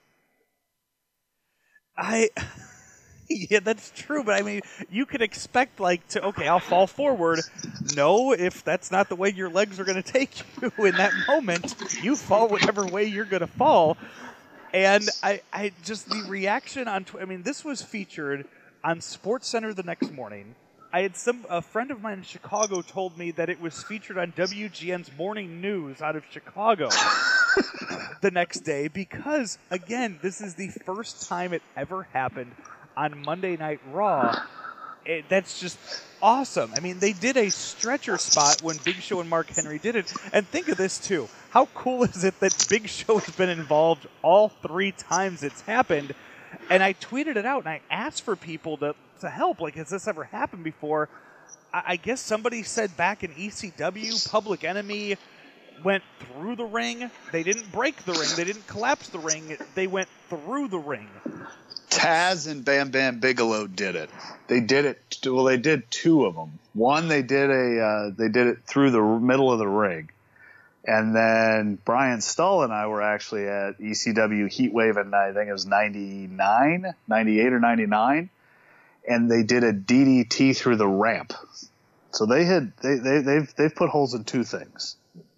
I, yeah, that's true. But I mean, you could expect like to, okay, I'll fall forward. No, if that's not the way your legs are going to take you in that moment, you fall whatever way you're going to fall. And I, I just, the reaction on, I mean, this was featured on SportsCenter the next morning. I had some a friend of mine in Chicago told me that it was featured on W G N's Morning News out of Chicago the next day because, again, this is the first time it ever happened on Monday Night Raw. It, that's just awesome. I mean, they did a stretcher spot when Big Show and Mark Henry did it. And think of this, too. How cool is it that Big Show has been involved all three times it's happened? And I tweeted it out, and I asked for people to, to help. Like, has this ever happened before? I, I guess somebody said back in E C W, Public Enemy went through the ring. They didn't break the ring. They didn't collapse the ring. They went through the ring. Taz and Bam Bam Bigelow did it. They did it. Well, they did two of them. One, they did a uh, they did it through the middle of the ring. And then Brian Stull and I were actually at E C W Heatwave in, I think it was ninety-nine, ninety-eight or ninety-nine, and they did a D D T through the ramp. So they had they, they they've they've put holes in two things.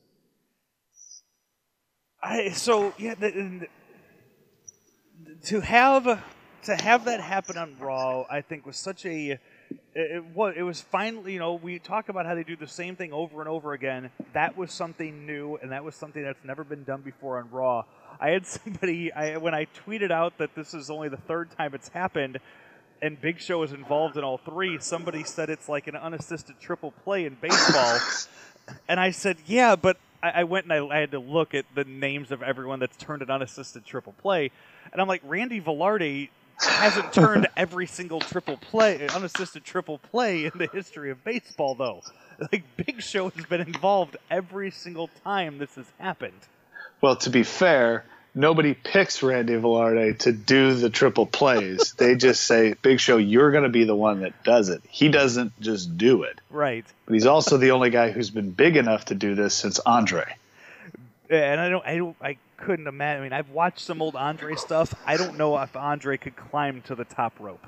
I so yeah, the, to have to have that happen on Raw, I think was such a It was, it was finally, you know, we talk about how they do the same thing over and over again. That was something new, and that was something that's never been done before on Raw. I had somebody, I, when I tweeted out that this is only the third time it's happened, and Big Show is involved in all three, somebody said it's like an unassisted triple play in baseball. And I said, yeah, but I, I went and I, I had to look at the names of everyone that's turned an unassisted triple play. And I'm like, Randy Velarde hasn't turned every single triple play, unassisted triple play in the history of baseball, though. Like, Big Show has been involved every single time this has happened. Well, to be fair, nobody picks Randy Velarde to do the triple plays. They just say, Big Show, you're going to be the one that does it. He doesn't just do it. Right. But he's also the only guy who's been big enough to do this since Andre. And I don't, I don't, I couldn't imagine. I mean, I've watched some old Andre stuff. I don't know if Andre could climb to the top rope.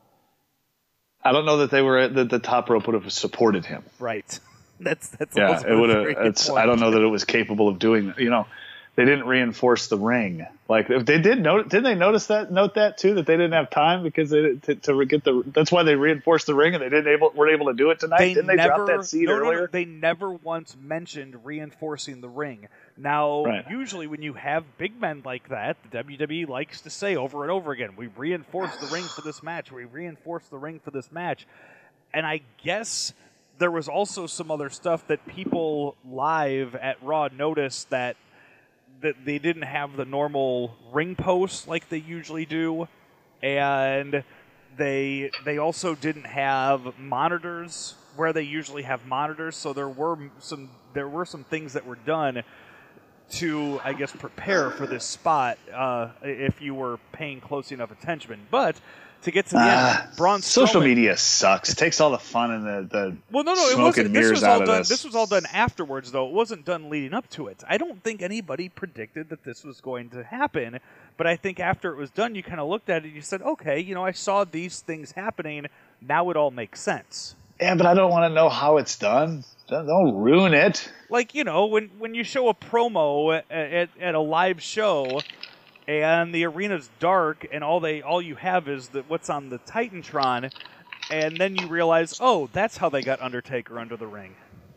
I don't know that they were that the top rope would have supported him. Right. That's that's yeah. also It would a have. very good It's. point. I don't know that it was capable of doing that. You know, they didn't reinforce the ring. Like if they did note, didn't they notice that? Note that too, that they didn't have time because they to, to get the. That's why they reinforced the ring and they didn't able weren't able to do it tonight. They didn't they never, drop that seed no, no, no, earlier? they never once mentioned reinforcing the ring. Now, Right. usually when you have big men like that, the W W E likes to say over and over again, we reinforced the ring for this match, we reinforced the ring for this match. And I guess there was also some other stuff that people live at Raw noticed that that they didn't have the normal ring posts like they usually do, and they they also didn't have monitors where they usually have monitors. So there were some there were some things that were done to, I guess, prepare for this spot uh, if you were paying close enough attention. But to get to the Uh, end, Braun Strowman, social media sucks. It takes all the fun and the, the well, no, no, it smoke wasn't. and This mirrors was out all of done. this. This was all done afterwards, though. It wasn't done leading up to it. I don't think anybody predicted that this was going to happen But I think after it was done, you kind of looked at it and you said, okay, you know, I saw these things happening. Now it all makes sense. Yeah, but I don't want to know how it's done. Don't, don't ruin it. Like, you know, when, when you show a promo at, at, at a live show and the arena's dark and all they all you have is the, what's on the Titantron, and then you realize, oh, that's how they got Undertaker under the ring.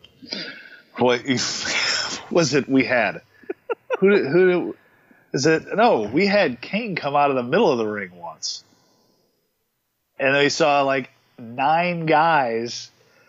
What was it we had? who did, who is it? No, we had Kane come out of the middle of the ring once. And we saw like nine guys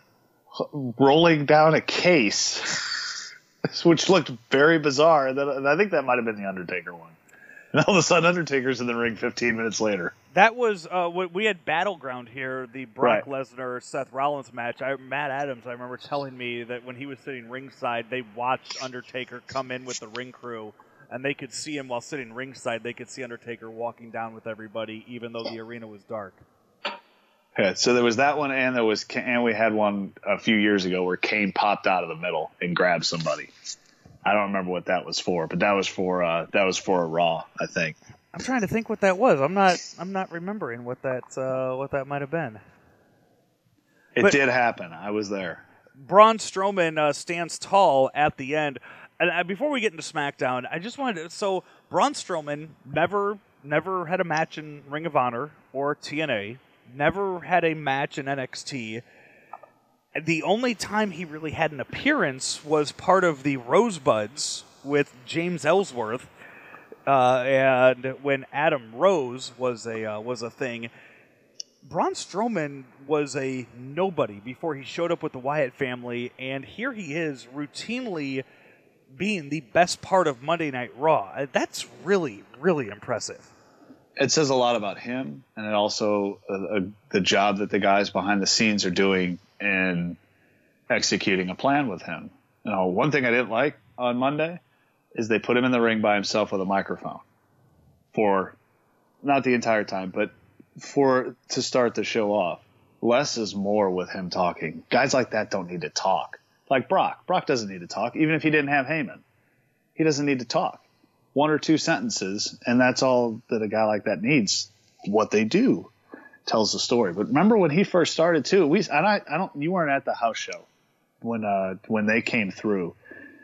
rolling down a case, which looked very bizarre. And I think that might have been the Undertaker one. And all of a sudden, Undertaker's in the ring fifteen minutes later. That was uh, we had Battleground here, the Brock Right. Lesnar Seth Rollins match. I, Matt Adams, I remember telling me that when he was sitting ringside, they watched Undertaker come in with the ring crew, and they could see him while sitting ringside. They could see Undertaker walking down with everybody, even though the arena was dark. Yeah, so there was that one, and there was, and we had one a few years ago where Kane popped out of the middle and grabbed somebody. I don't remember what that was for, but that was for uh, that was for a Raw, I think. I'm trying to think what that was. I'm not. I'm not remembering what that uh, what that might have been. It But- did happen. I was there. Braun Strowman uh, stands tall at the end. And uh, before we get into SmackDown, I just wanted to. So Braun Strowman never, never had a match in Ring of Honor or T N A. Never had a match in N X T. The only time he really had an appearance was part of the Rosebuds with James Ellsworth, uh, and when Adam Rose was a uh, was a thing. Braun Strowman was a nobody before he showed up with the Wyatt family, and here he is routinely being the best part of Monday Night Raw. That's really, really impressive. It says a lot about him, and it also uh, uh, the job that the guys behind the scenes are doing in executing a plan with him. You know, one thing I didn't like on Monday is they put him in the ring by himself with a microphone for not the entire time, but for to start the show off. Less is more with him talking. Guys like that don't need to talk. Like Brock. Brock doesn't need to talk, even if he didn't have Heyman. He doesn't need to talk. One or two sentences, and that's all that a guy like that needs. What they do tells the story. But remember when he first started too? We and I, I don't. You weren't at the house show when uh, when they came through,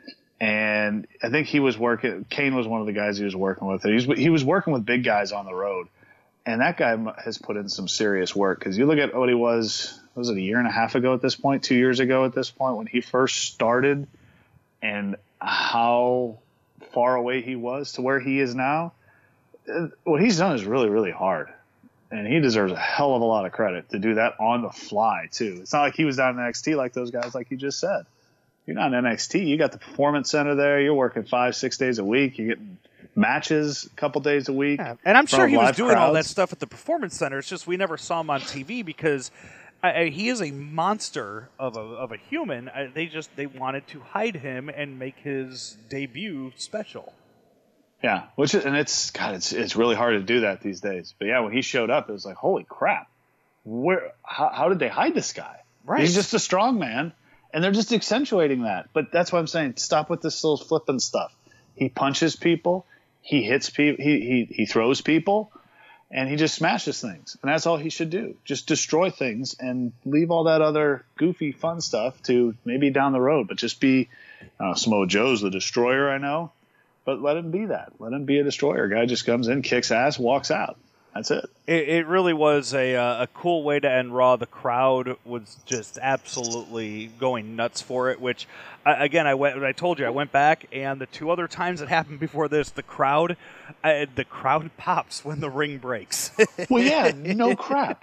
and I think he was working. Kane was one of the guys he was working with. He was he was working with big guys on the road, and that guy has put in some serious work. Because you look at what he was. Was it a year and a half ago at this point? Two years ago at this point when he first started, and how far away he was to where he is now. What he's done is really, really hard. And he deserves a hell of a lot of credit to do that on the fly, too. It's not like he was down in N X T like those guys, like you just said. You're not in N X T. You got the Performance Center there. You're working five, six days a week. You're getting matches a couple days a week. Yeah. And I'm sure he was live doing all that crowds. stuff at the Performance Center. It's just we never saw him on T V because I, I, he is a monster of a of a human. I, they just they wanted to hide him and make his debut special. Yeah, which is, and it's God, it's it's really hard to do that these days. But yeah, when he showed up, it was like, holy crap! Where? How, how did they hide this guy? Right. He's just a strong man, and they're just accentuating that. But that's what I'm saying. Stop with this little flipping stuff. He punches people, he hits people, he he he throws people, and he just smashes things. And that's all he should do. Just destroy things and leave all that other goofy fun stuff to maybe down the road. But just be uh, Samoa Joe's the destroyer, I know. But let him be that. Let him be a destroyer. Guy just comes in, kicks ass, walks out. That's it. It, it really was a uh, a cool way to end Raw. The crowd was just absolutely going nuts for it. Which, uh, again, I went. I told you I went back, and the two other times it happened before this, the crowd, uh, the crowd pops when the ring breaks. Well, yeah, no crap.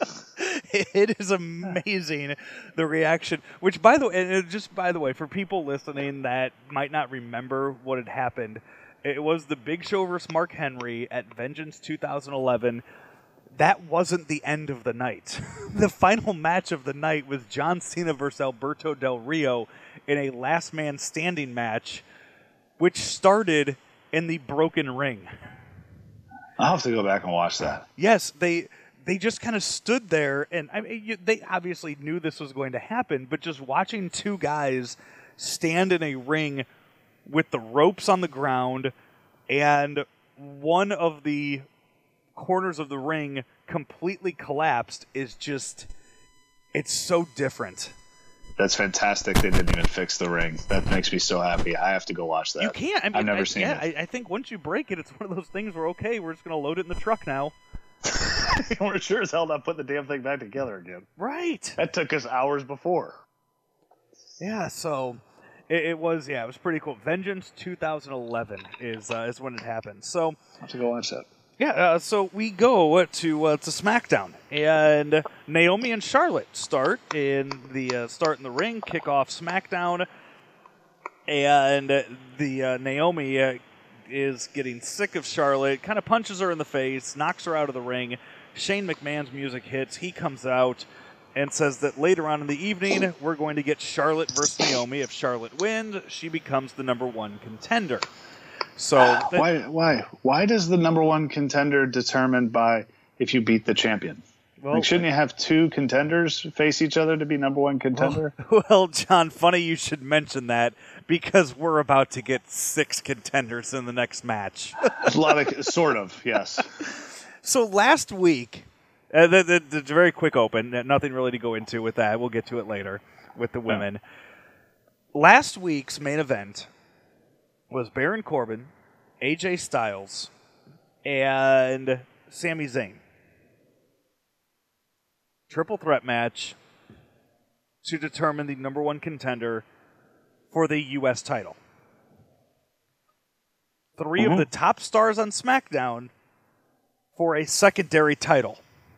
It is amazing the reaction. Which, by the way, and it- just by the way, for people listening that might not remember what had happened, it was the Big Show versus Mark Henry at Vengeance two thousand eleven. That wasn't the end of the night. The final match of the night was John Cena versus Alberto Del Rio in a last man standing match, which started in the broken ring. I'll have to go back and watch that. Yes, they they just kind of stood there, and I mean, you, they obviously knew this was going to happen, but just watching two guys stand in a ring with the ropes on the ground and one of the corners of the ring completely collapsed is just, it's so different. That's fantastic. They didn't even fix the ring. That makes me so happy. I have to go watch that. You can't. I mean, I've never I, seen yeah, it. I, I think once you break it, it's one of those things where, okay, we're just going to load it in the truck now. We're sure as hell not putting the damn thing back together again. Right. That took us hours before. Yeah, so it, it was, yeah, it was pretty cool. Vengeance two thousand eleven is uh, is when it happened. So I have to go watch that. Yeah, uh, so we go to uh, to SmackDown, and Naomi and Charlotte start in the uh, start in the ring, kick off SmackDown, and the uh, Naomi uh, is getting sick of Charlotte, kind of punches her in the face, knocks her out of the ring. Shane McMahon's music hits. He comes out and says that later on in the evening, we're going to get Charlotte versus Naomi. If Charlotte wins, she becomes the number one contender. So uh, why why why does the number one contender determined by if you beat the champion? Well, like, shouldn't you have two contenders face each other to be number one contender? Well, well, John, funny you should mention that because we're about to get six contenders in the next match. A lot of sort of yes. So last week, uh, the, the, the very quick open, nothing really to go into with that. We'll get to it later with the women. Yeah. Last week's main event was Baron Corbin, A J Styles, and Sami Zayn. Triple threat match to determine the number one contender for the U S title. Three mm-hmm. of the top stars on SmackDown for a secondary title.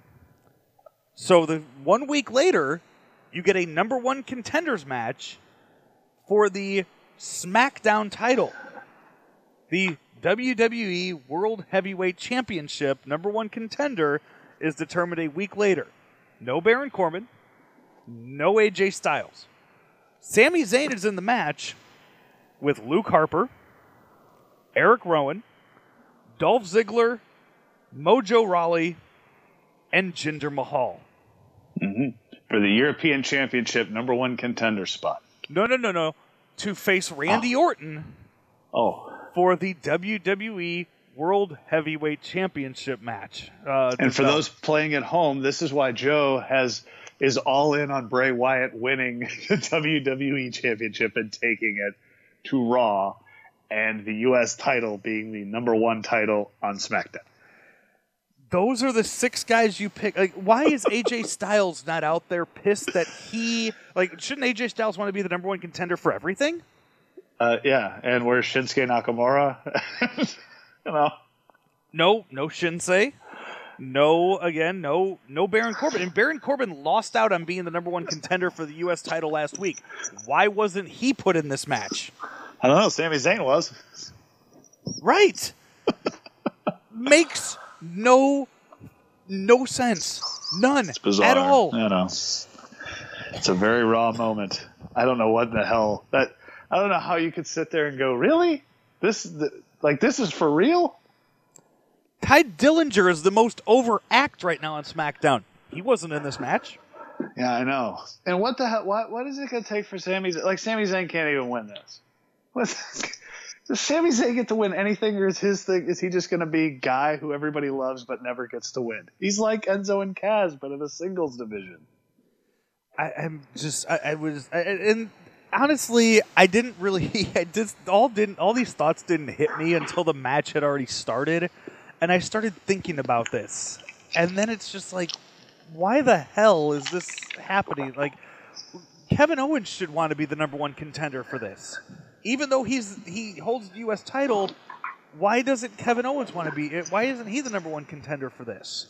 So the one week later, you get a number one contenders match for the SmackDown title. The W W E World Heavyweight Championship number one contender is determined a week later. No Baron Corbin, no A J Styles. Sami Zayn is in the match with Luke Harper, Eric Rowan, Dolph Ziggler, Mojo Rawley, and Jinder Mahal. Mm-hmm. For the European Championship number one contender spot. No, no, no, no. To face Randy oh. Orton oh. for the W W E World Heavyweight Championship match. Uh, and for belt. Those playing at home, this is why Joe has is all in on Bray Wyatt winning the W W E Championship and taking it to Raw, and the U S title being the number one title on SmackDown. Those are the six guys you pick. Like, why is A J Styles not out there pissed that he like? Shouldn't A J Styles want to be the number one contender for everything? Uh, yeah, and where's Shinsuke Nakamura? You know, no, no Shinsei, no again, no, no Baron Corbin. And Baron Corbin lost out on being the number one contender for the U S title last week. Why wasn't he put in this match? I don't know. Sami Zayn was. Right. Makes no no sense. None. It's bizarre. At all. I know. It's a very raw moment. I don't know what the hell that. I don't know how you could sit there and go, really? This the, like this is for real? Ty Dillinger is the most over act right now on SmackDown. He wasn't in this match. Yeah, I know. And what the hell? What what is it going to take for Sami? Like Sami Zayn can't even win this. What's, does Sami Zayn get to win anything, or is his thing? Is he just going to be a guy who everybody loves but never gets to win? He's like Enzo and Kaz, but in a singles division. I, I'm just. I, I was. I, and honestly, I didn't really. I just all didn't. All these thoughts didn't hit me until the match had already started, and I started thinking about this, and then it's just like, why the hell is this happening? Like, Kevin Owens should want to be the number one contender for this. Even though he's he holds the U S title, why doesn't Kevin Owens want to be? Why isn't he the number one contender for this?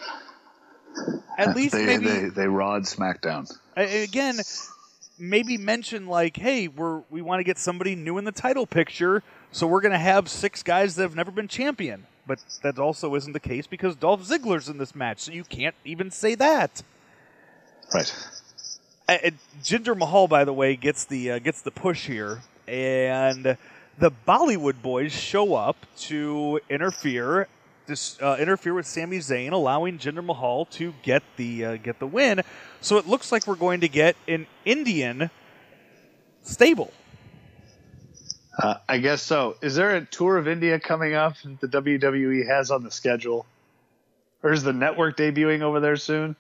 At least they, maybe they they rawed SmackDown again. Maybe mention like, hey, we're we want to get somebody new in the title picture, so we're going to have six guys that have never been champion. But that also isn't the case because Dolph Ziggler's in this match, so you can't even say that. Right. Uh, Jinder Mahal, by the way, gets the uh, gets the push here. And the Bollywood boys show up to interfere, dis, uh, interfere with Sami Zayn, allowing Jinder Mahal to get the uh, get the win. So it looks like we're going to get an Indian stable. Uh, I guess so. Is there a tour of India coming up that the W W E has on the schedule? Or is the network debuting over there soon?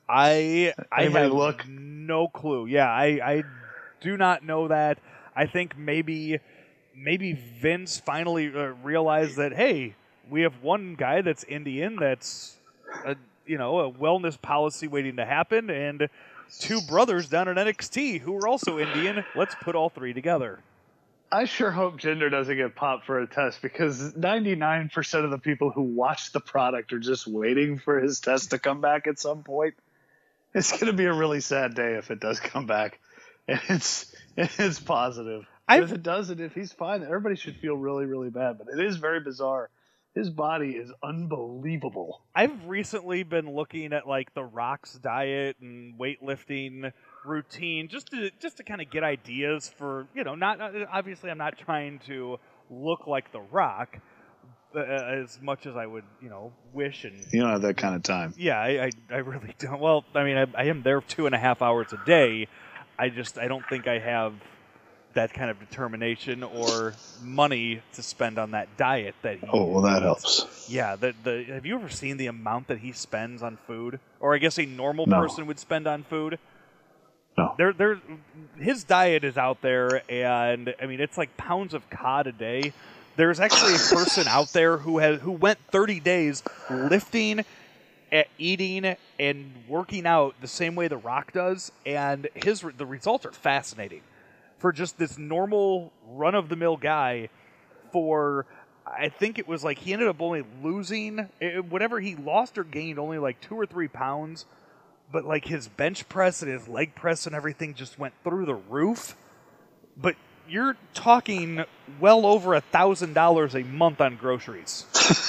I I Anybody have look? no clue. Yeah, I, I do not know that. I think maybe maybe Vince finally uh, realized that, hey, we have one guy that's Indian that's a, you know, a wellness policy waiting to happen, and two brothers down at N X T who are also Indian. Let's put all three together. I sure hope Jinder doesn't get popped for a test, because ninety-nine percent of the people who watch the product are just waiting for his test to come back at some point. It's going to be a really sad day if it does come back. And it's it's positive. But if it doesn't, if he's fine, everybody should feel really, really bad. But it is very bizarre. His body is unbelievable. I've recently been looking at like The Rock's diet and weightlifting routine just to just to kind of get ideas for, you know, not obviously I'm not trying to look like The Rock uh, as much as I would, you know, wish. And you don't have that kind of time. Yeah, I, I, I really don't. Well, I mean, I, I am there two and a half hours a day. I just I don't think I have that kind of determination or money to spend on that diet that he Oh, well, that helps. Yeah, the the have you ever seen the amount that he spends on food? Or I guess a normal No. person would spend on food? No. There there his diet is out there, and I mean it's like pounds of cod a day. There's actually a person out there who has who went thirty days lifting, at eating and working out the same way The Rock does, and his the results are fascinating. For just this normal run-of-the-mill guy, for I think it was like he ended up only losing it, whatever he lost or gained, only like two or three pounds, but like his bench press and his leg press and everything just went through the roof. But you're talking well over a thousand dollars a month on groceries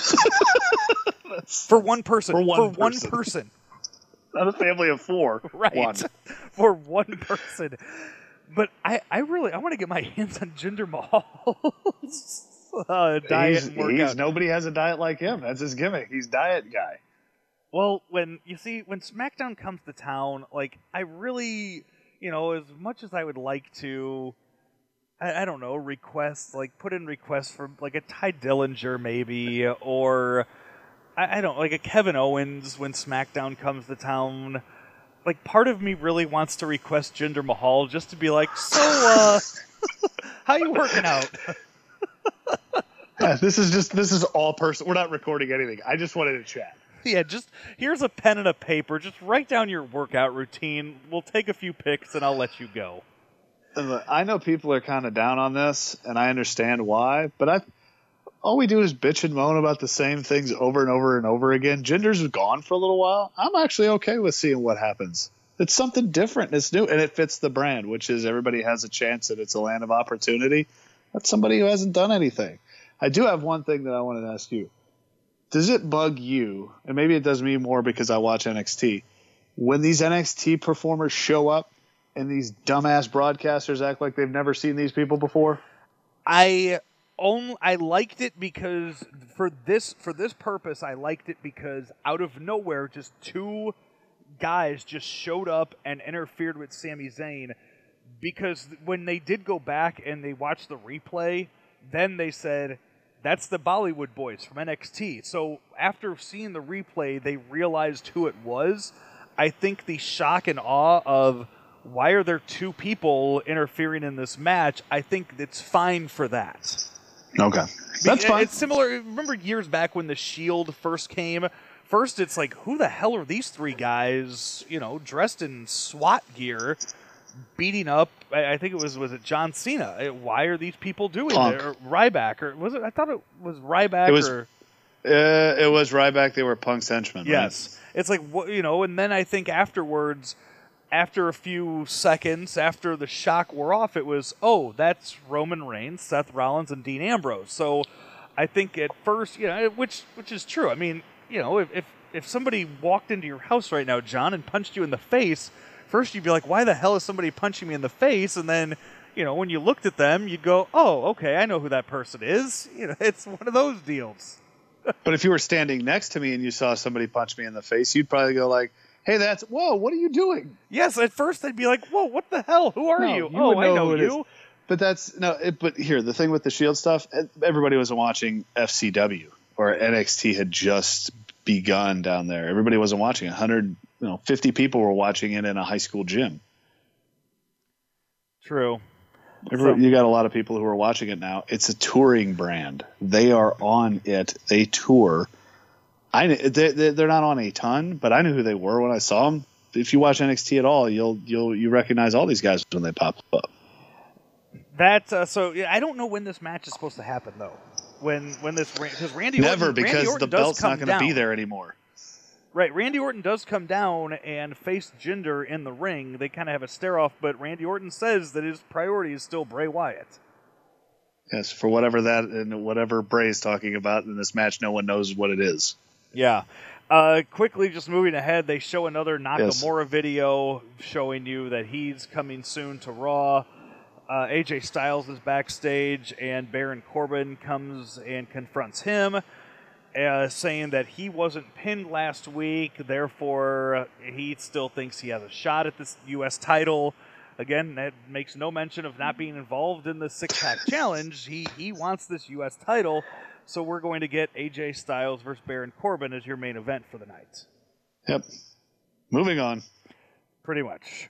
for one person. For one for person. one person, Not a family of four. right? One. For one person. But I, I really I want to get my hands on Jinder Mahal's uh, diet He's, and workout. he's, nobody has a diet like him. That's his gimmick. He's diet guy. Well, when you see when SmackDown comes to town, like I really, you know, as much as I would like to, I, I don't know, request like put in requests for like a Ty Dillinger maybe, or I, I don't like a Kevin Owens when SmackDown comes to town. Like, part of me really wants to request Jinder Mahal just to be like, so, uh, how you working out? Yeah, this is just, this is all personal. We're not recording anything. I just wanted to chat. Yeah, just, here's a pen and a paper. Just write down your workout routine. We'll take a few pics and I'll let you go. And look, I know people are kind of down on this, and I understand why, but I, all we do is bitch and moan about the same things over and over and over again. Jinder's gone for a little while. I'm actually okay with seeing what happens. It's something different. It's new, and it fits the brand, which is everybody has a chance, and it's a land of opportunity. That's somebody who hasn't done anything. I do have one thing that I wanted to ask you. Does it bug you, and maybe it does me more because I watch N X T, when these N X T performers show up and these dumbass broadcasters act like they've never seen these people before? I... Only, I liked it because for this for this purpose I liked it because out of nowhere just two guys just showed up and interfered with Sami Zayn, because when they did go back and they watched the replay, then they said that's the Bollywood boys from N X T. So after seeing the replay they realized who it was. I think the shock and awe of why are there two people interfering in this match, I think it's fine for that. Okay. That's fine. It's similar. Remember years back when the Shield first came? First, it's like, who the hell are these three guys, you know, dressed in SWAT gear, beating up, I think it was, was it John Cena? Why are these people doing Punk. it? Or Ryback, or was it, I thought it was Ryback. It was, or, uh, it was Ryback. They were Punk's henchmen. yes. Right? It's like, you know, and then I think afterwards, after a few seconds, after the shock wore off, it was, oh, that's Roman Reigns, Seth Rollins, and Dean Ambrose. So I think at first, you know, which which is true. I mean, you know, if, if, if somebody walked into your house right now, John, and punched you in the face, first you'd be like, why the hell is somebody punching me in the face? And then, you know, when you looked at them, you'd go, oh, okay, I know who that person is. You know, it's one of those deals. But if you were standing next to me and you saw somebody punch me in the face, you'd probably go like, hey, that's, whoa, what are you doing? Yes, at first I'd be like, whoa, what the hell? Who are No, you? you oh, would I know know who it you. is. but that's no. It, but here, the thing with the Shield stuff, everybody wasn't watching F C W or N X T had just begun down there. Everybody wasn't watching. one hundred, you know, fifty people were watching it in a high school gym. True. Every, you got a lot of people who are watching it now. It's a touring brand. They are on it. They tour. I they, they're not on a ton, but I knew who they were when I saw them. If you watch N X T at all, you'll you'll you recognize all these guys when they pop up. That uh, so yeah, I don't know when this match is supposed to happen though. When when this because Randy never Orton, because Randy Orton the does belt's come not going to be down. there anymore. Right, Randy Orton does come down and face Jinder in the ring. They kind of have a stare off, but Randy Orton says that his priority is still Bray Wyatt. Yes, for whatever that and whatever Bray is talking about in this match, no one knows what it is. Yeah. Uh, quickly, just moving ahead, they show another Nakamura yes. video showing you that he's coming soon to Raw. Uh, A J Styles is backstage, and Baron Corbin comes and confronts him. Uh, saying that he wasn't pinned last week, therefore uh, he still thinks he has a shot at this U S title. Again, that makes no mention of not being involved in the six-pack challenge. He he wants this U S title, so we're going to get A J Styles versus Baron Corbin as your main event for the night. Yep. Moving on. Pretty much.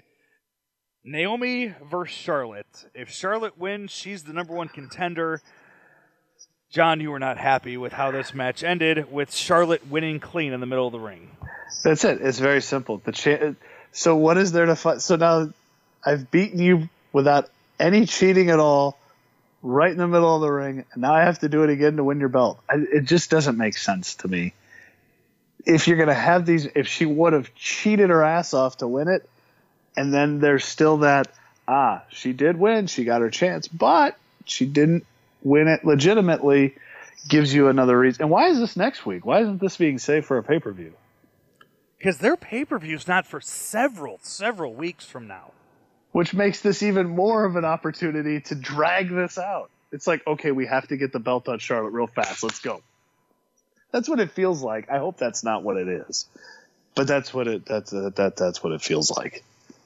Naomi versus Charlotte. If Charlotte wins, she's the number one contender. John, you were not happy with how this match ended, with Charlotte winning clean in the middle of the ring. That's it. It's very simple. The cha- So what is there to fight? So now I've beaten you without any cheating at all, right in the middle of the ring, and now I have to do it again to win your belt. I, it just doesn't make sense to me. If you're going to have these, if she would have cheated her ass off to win it, and then there's still that, ah, she did win, she got her chance, but she didn't win it legitimately, gives you another reason. And why is this next week? Why isn't this being saved for a pay-per-view? Because their pay-per-view's not for several, several weeks from now. Which makes this even more of an opportunity to drag this out. It's like, okay, we have to get the belt on Charlotte real fast. Let's go. That's what it feels like. I hope that's not what it is. But that's what it that's uh, that that's what it feels like.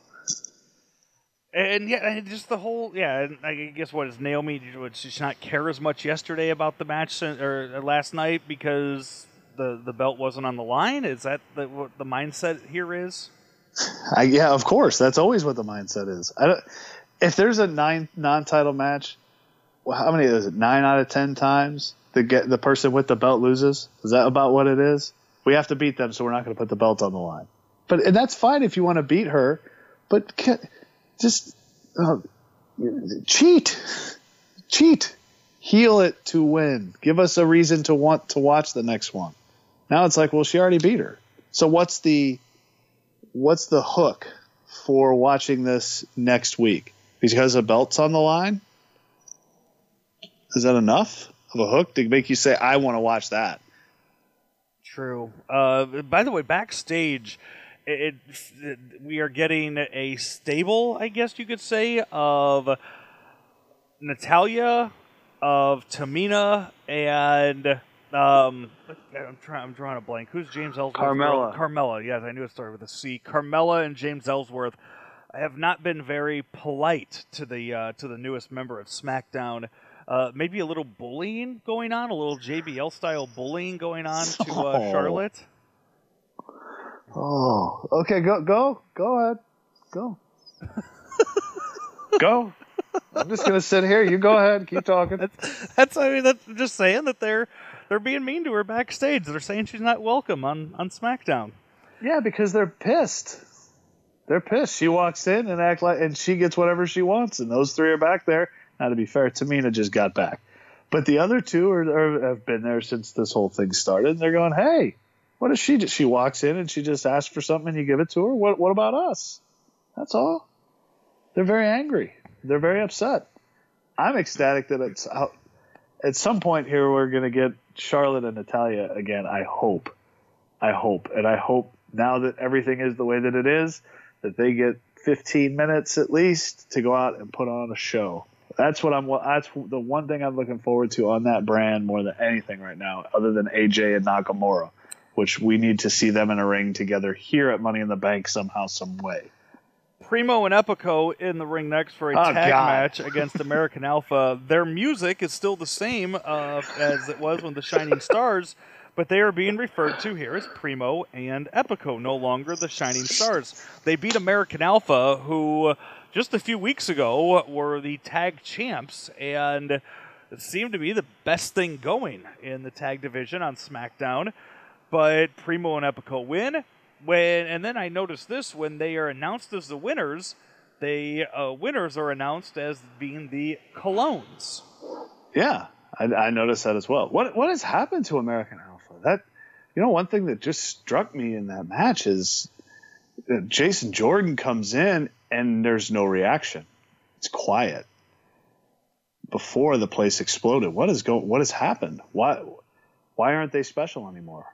And yeah, and just the whole yeah. And I guess what is Naomi? Did she not care as much yesterday about the match or last night because the the belt wasn't on the line? Is that the, what the mindset here is? I, yeah, of course. That's always what the mindset is. I don't, if there's a nine non-title match, well, how many is it? Nine out of ten times the get the person with the belt loses. Is that about what it is? We have to beat them, so we're not going to put the belt on the line. But and that's fine if you want to beat her, but. Can, Just uh, cheat, cheat, heel it to win. Give us a reason to want to watch the next one. Now it's like, well, she already beat her. So what's the what's the hook for watching this next week? Because the belt's on the line? Is that enough of a hook to make you say, I want to watch that? True. Uh, by the way, backstage. It, it, we are getting a stable, I guess you could say, of Natalya, of Tamina, and um, I'm trying. I'm drawing a blank. Who's James Ellsworth? Carmella. Carmella. Yes, I knew it started with a C. Carmella and James Ellsworth have not been very polite to the uh, to the newest member of SmackDown. Uh, maybe a little bullying going on, a little J B L style bullying going on to uh, Oh. Charlotte. Oh, okay. Go, go, go ahead. Go. Go. I'm just gonna sit here. You go ahead. Keep talking. That's, that's I mean, that's I'm just saying that they're they're being mean to her backstage. They're saying she's not welcome on, on SmackDown. Yeah, because they're pissed. They're pissed. She walks in and act like, and she gets whatever she wants, and those three are back there. Now, to be fair, Tamina just got back, but the other two are, are have been there since this whole thing started. And they're going, hey. What does she do? She walks in and she just asks for something and you give it to her? What What about us? That's all. They're very angry. They're very upset. I'm ecstatic that it's out. At some point here we're going to get Charlotte and Natalya again, I hope. I hope. And I hope now that everything is the way that it is, that they get fifteen minutes at least to go out and put on a show. That's what I'm. That's the one thing I'm looking forward to on that brand more than anything right now, other than A J and Nakamura, which we need to see them in a ring together here at Money in the Bank somehow, some way. Primo and Epico in the ring next for a Oh, tag God. match against American Alpha. Their music is still the same uh, as it was when the Shining Stars, but they are being referred to here as Primo and Epico, no longer the Shining Stars. They beat American Alpha, who just a few weeks ago were the tag champs, and it seemed to be the best thing going in the tag division on SmackDown. But Primo and Epico win. When and then I noticed this, when they are announced as the winners, the uh, winners are announced as being the Colognes. Yeah, I, I noticed that as well. What what has happened to American Alpha? That you know, one thing that just struck me in that match is that Jason Jordan comes in and there's no reaction. It's quiet. Before the place exploded, what is go? What has happened? Why why aren't they special anymore?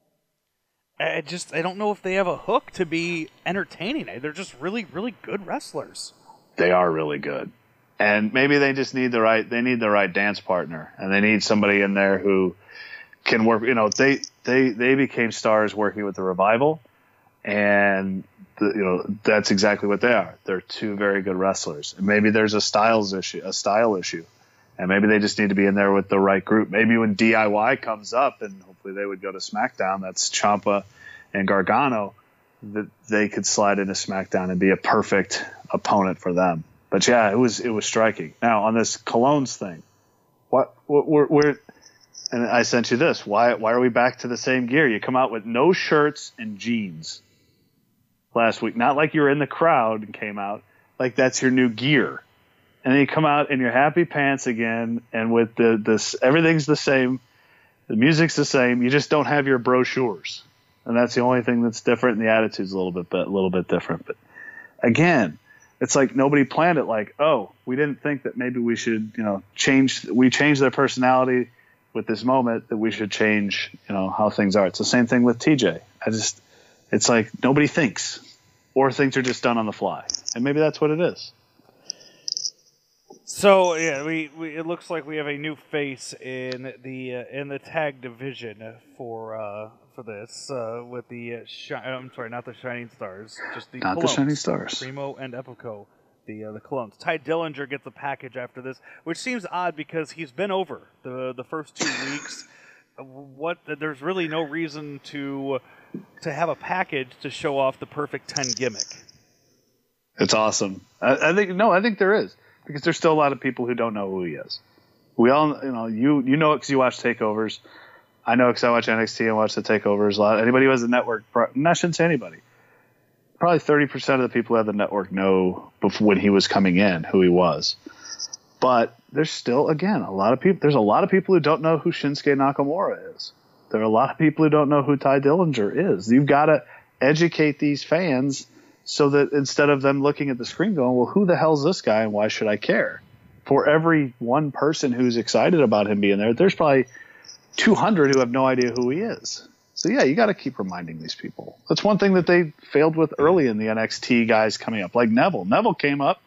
I just I don't know if they have a hook to be entertaining. They're just really really good wrestlers. They are really good, and maybe they just need the right they need the right dance partner, and they need somebody in there who can work. You know, they they they became stars working with the Revival, and the, you know that's exactly what they are. They're two very good wrestlers, and maybe there's a styles issue, a style issue, and maybe they just need to be in there with the right group. Maybe when D I Y comes up, and hopefully they would go to SmackDown. That's Ciampa and Gargano. That they could slide into SmackDown and be a perfect opponent for them. But yeah, it was it was striking. Now on this Colognes thing, what, what we're, we're and I sent you this. Why why are we back to the same gear? You come out with no shirts and jeans last week. Not like you were in the crowd and came out. Like that's your new gear. And then you come out in your happy pants again, and with the this everything's the same, the music's the same. You just don't have your brochures, and that's the only thing that's different. And the attitude's a little bit a little bit different. But again, it's like nobody planned it. Like, oh, we didn't think that maybe we should, you know, change. We changed their personality with this moment. That we should change, you know, how things are. It's the same thing with T J. I just, it's like nobody thinks, or things are just done on the fly, and maybe that's what it is. So yeah, we, we it looks like we have a new face in the uh, in the tag division for uh, for this uh, with the uh, shi- I'm sorry, not the Shining Stars, just the Not Colognes, the Shining Stars. Primo and Epico, the uh, the Colognes. Ty Dillinger gets a package after this, which seems odd because he's been over the the first two weeks. What there's really no reason to to have a package to show off the perfect ten gimmick. It's awesome. I, I think no, I think there is. Because there's still a lot of people who don't know who he is. We all, you know, you you know it because you watch takeovers. I know because I watch N X T and watch the takeovers a lot. Anybody who has a network, and I shouldn't say anybody. Probably thirty percent of the people who have the network know before, when he was coming in, who he was. But there's still, again, a lot of people. There's a lot of people who don't know who Shinsuke Nakamura is. There are a lot of people who don't know who Ty Dillinger is. You've got to educate these fans, so that instead of them looking at the screen going, well, who the hell's this guy and why should I care? For every one person who's excited about him being there, there's probably two hundred who have no idea who he is. So, yeah, you got to keep reminding these people. That's one thing that they failed with early in the N X T guys coming up, like Neville. Neville came up,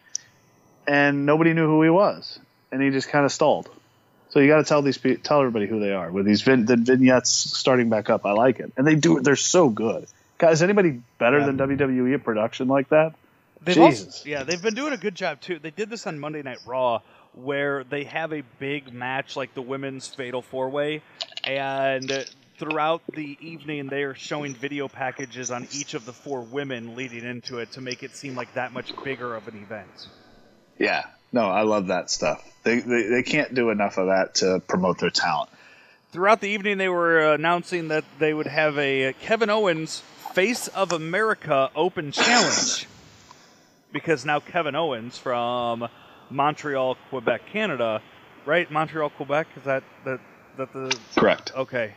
and nobody knew who he was, and he just kind of stalled. So you got to tell these pe- tell everybody who they are. With these vin- the vignettes starting back up, I like it. And they do it. They're so good. Guys, anybody better yeah. than W W E at production like that? They've Jesus. Also, yeah, they've been doing a good job, too. They did this on Monday Night Raw, where they have a big match like the Women's Fatal four-Way, and throughout the evening they are showing video packages on each of the four women leading into it to make it seem like that much bigger of an event. Yeah. No, I love that stuff. They, they, they can't do enough of that to promote their talent. Throughout the evening they were announcing that they would have a Kevin Owens Face of America Open Challenge, because now Kevin Owens from Montreal, Quebec, Canada, right? Montreal, Quebec, is that that that the correct? Okay.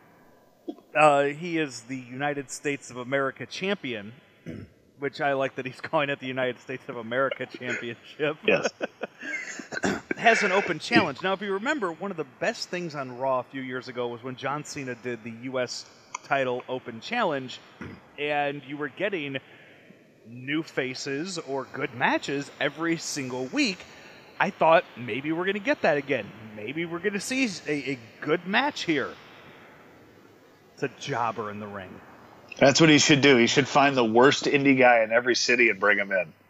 Uh, he is the United States of America champion, which I like that he's calling it the United States of America Championship. Yes. Has an open challenge. Now, if you remember, one of the best things on Raw a few years ago was when John Cena did the U S title open challenge, and you were getting new faces or good matches every single week. I thought maybe we're going to get that again. Maybe we're going to see a, a good match here. It's a jobber in the ring. That's what he should do. He should find the worst indie guy in every city and bring him in.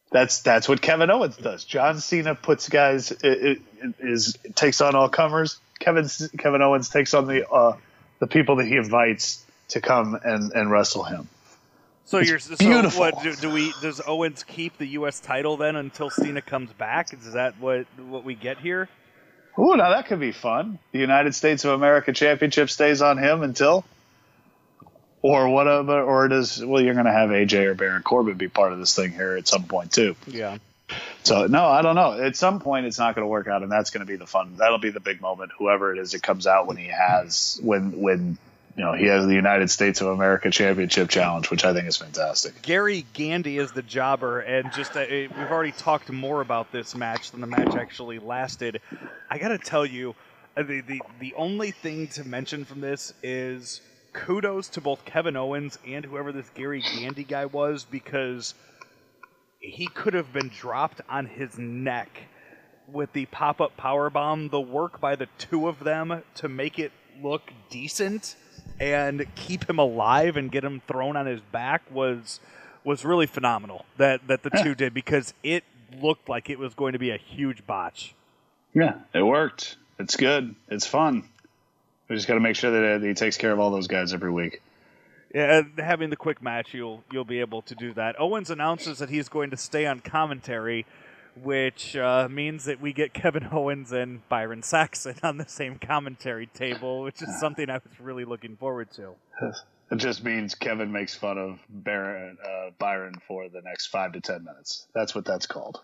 That's that's what Kevin Owens does. John Cena puts guys it, it, is takes on all comers. Kevin Kevin Owens takes on the uh, the people that he invites to come and, and wrestle him. So it's you're so beautiful. what do, do we does Owens keep the U S title then until Cena comes back? Is that what what we get here? Ooh, now that could be fun. The United States of America Championship stays on him until, or whatever, or does well you're going to have A J or Baron Corbin be part of this thing here at some point too. Yeah. So no, I don't know. At some point, it's not going to work out, and that's going to be the fun. That'll be the big moment. Whoever it is, it comes out when he has when when. You know, he has the United States of America Championship Challenge, which I think is fantastic. Gary Gandy is the jobber, and just uh, we've already talked more about this match than the match actually lasted. I got to tell you, uh, the, the the only thing to mention from this is kudos to both Kevin Owens and whoever this Gary Gandy guy was, because he could have been dropped on his neck with the pop-up powerbomb. The work by the two of them to make it look decent and keep him alive and get him thrown on his back was was really phenomenal that, that the two did, because it looked like it was going to be a huge botch. Yeah, it worked. It's good. It's fun. We just got to make sure that he takes care of all those guys every week. Yeah, having the quick match, you'll you'll be able to do that. Owens announces that he's going to stay on commentary, which uh, means that we get Kevin Owens and Byron Saxon on the same commentary table, which is something I was really looking forward to. It just means Kevin makes fun of Baron, uh, Byron for the next five to ten minutes. That's what that's called.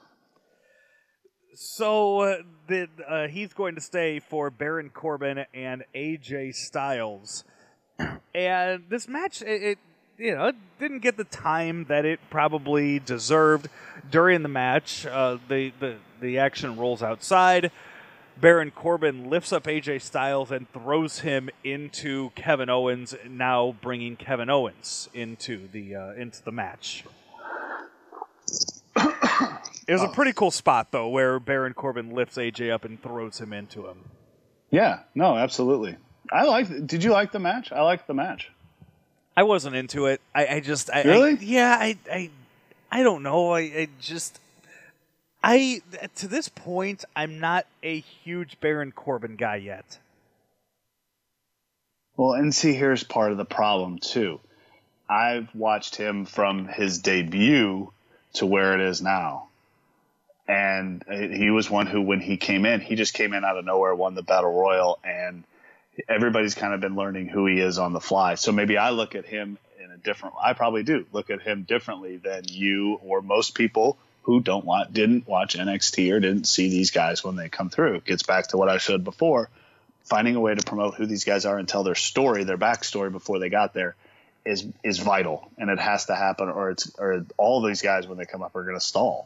So uh, the, uh, he's going to stay for Baron Corbin and A J Styles. And this match, it, it you know, it didn't get the time that it probably deserved. During the match, uh, the, the, the action rolls outside. Baron Corbin lifts up A J Styles and throws him into Kevin Owens, now bringing Kevin Owens into the uh, into the match. It was a pretty cool spot, though, where Baron Corbin lifts A J up and throws him into him. Yeah, no, absolutely. I like. Did you like the match? I liked the match. I wasn't into it. I, I just I, really I, yeah I, I I don't know. I, I just I to this point I'm not a huge Baron Corbin guy yet. Well, and see, here's part of the problem too. I've watched him from his debut to where it is now, and he was one who, when he came in, he just came in out of nowhere, won the Battle Royal, and everybody's kind of been learning who he is on the fly. So maybe I look at him in a different, I probably do look at him differently than you or most people who don't want, didn't watch N X T or didn't see these guys when they come through. It gets back to what I said before. Finding a way to promote who these guys are and tell their story, their backstory before they got there is, is vital. And it has to happen, or it's, or all these guys when they come up are going to stall.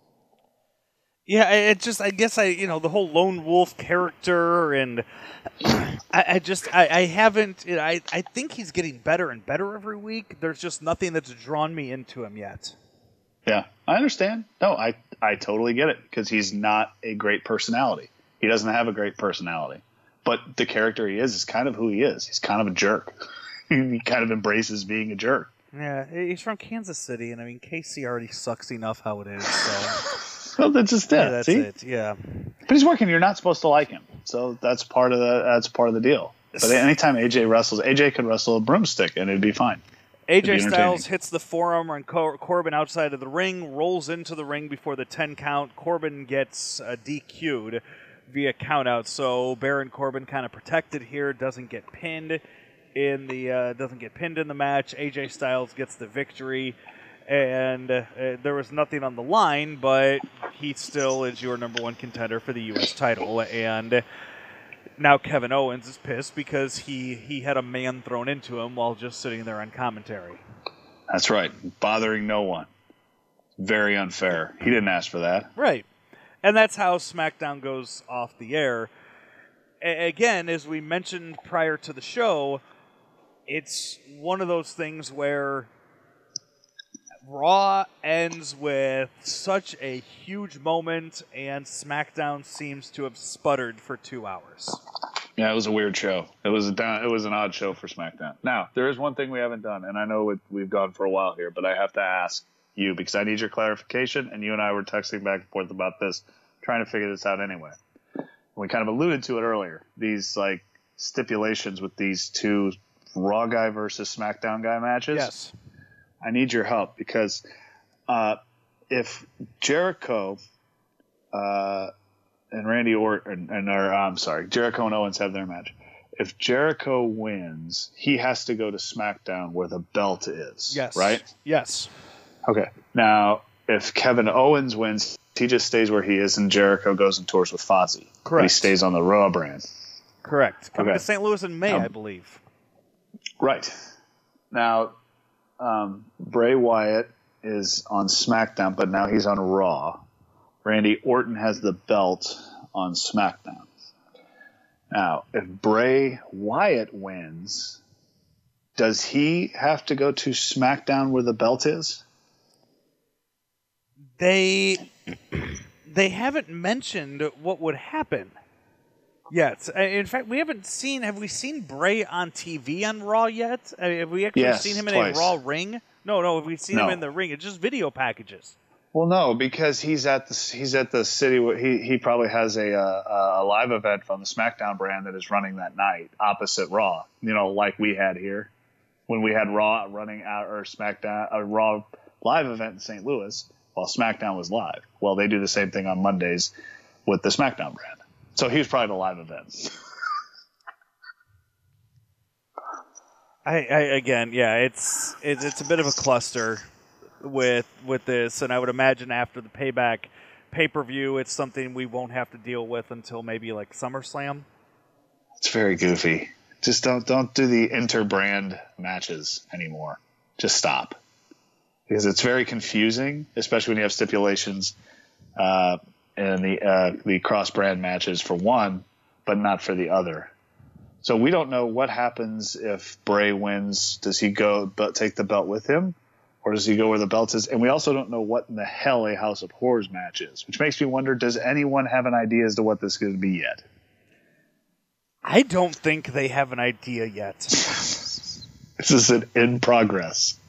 Yeah, it just, I guess I, you know, the whole lone wolf character, and I, I just, I, I haven't, you know, I, I think he's getting better and better every week. There's just nothing that's drawn me into him yet. Yeah, I understand. No, I, I totally get it, because he's not a great personality. He doesn't have a great personality. But the character he is is kind of who he is. He's kind of a jerk. He kind of embraces being a jerk. Yeah, he's from Kansas City, and I mean, K C already sucks enough how it is, so... Well, that's just it. Yeah, that's See? it. Yeah, but he's working. You're not supposed to like him, so that's part of the that's part of the deal. But anytime A J wrestles, A J could wrestle a broomstick and it'd be fine. A J Styles hits the forearm on Cor- Corbin outside of the ring, rolls into the ring before the ten count. Corbin gets uh, D Q'd via countout, so Baron Corbin kind of protected here, doesn't get pinned in the uh, doesn't get pinned in the match. A J Styles gets the victory. And uh, there was nothing on the line, but he still is your number one contender for the U S title. And now Kevin Owens is pissed because he, he had a man thrown into him while just sitting there on commentary. That's right. Bothering no one. Very unfair. He didn't ask for that. Right. And that's how SmackDown goes off the air. A- again, as we mentioned prior to the show, it's one of those things where Raw ends with such a huge moment, and SmackDown seems to have sputtered for two hours. Yeah, it was a weird show. It was a down, it was an odd show for SmackDown. Now, there is one thing we haven't done, and I know it, we've gone for a while here, but I have to ask you because I need your clarification, and you and I were texting back and forth about this, trying to figure this out anyway. We kind of alluded to it earlier. These like stipulations with these two Raw guy versus SmackDown guy matches. Yes. I need your help because uh, if Jericho uh, and Randy Orton and or I'm sorry, Jericho and Owens have their match. If Jericho wins, he has to go to SmackDown where the belt is. Yes. Right? Yes. Okay. Now, if Kevin Owens wins, he just stays where he is, and Jericho goes and tours with Fozzy. Correct. He stays on the Raw brand. Correct. Coming Okay. to Saint Louis in May, Um, I believe. Right. Now, um, Bray Wyatt is on SmackDown, but now he's on Raw. Randy Orton has the belt on SmackDown. Now, if Bray Wyatt wins, does he have to go to SmackDown where the belt is? They they haven't mentioned what would happen yet. Uh, In fact, we haven't seen. Have we seen Bray on T V on Raw yet? Uh, have we actually Yes, seen him in twice. a Raw ring? No, no. Have we seen him No. in the ring? It's just video packages. Well, no, because he's at the he's at the city. where He he probably has a uh, a live event from the SmackDown brand that is running that night opposite Raw. You know, like we had here when we had Raw running out or SmackDown a Raw live event in Saint Louis while SmackDown was live. Well, they do the same thing on Mondays with the SmackDown brand. So he was probably the live event. I, I again, yeah, it's it's it's a bit of a cluster with with this, and I would imagine after the Payback pay-per-view, it's something we won't have to deal with until maybe like SummerSlam. It's very goofy. Just don't don't do the inter-brand matches anymore. Just stop. Because it's very confusing, especially when you have stipulations uh, and the uh, the cross-brand matches for one, but not for the other. So we don't know what happens if Bray wins. Does he go but take the belt with him, or does he go where the belt is? And we also don't know what in the hell a House of Horrors match is, which makes me wonder: does anyone have an idea as to what this is going to be yet? I don't think they have an idea yet. This is an in progress.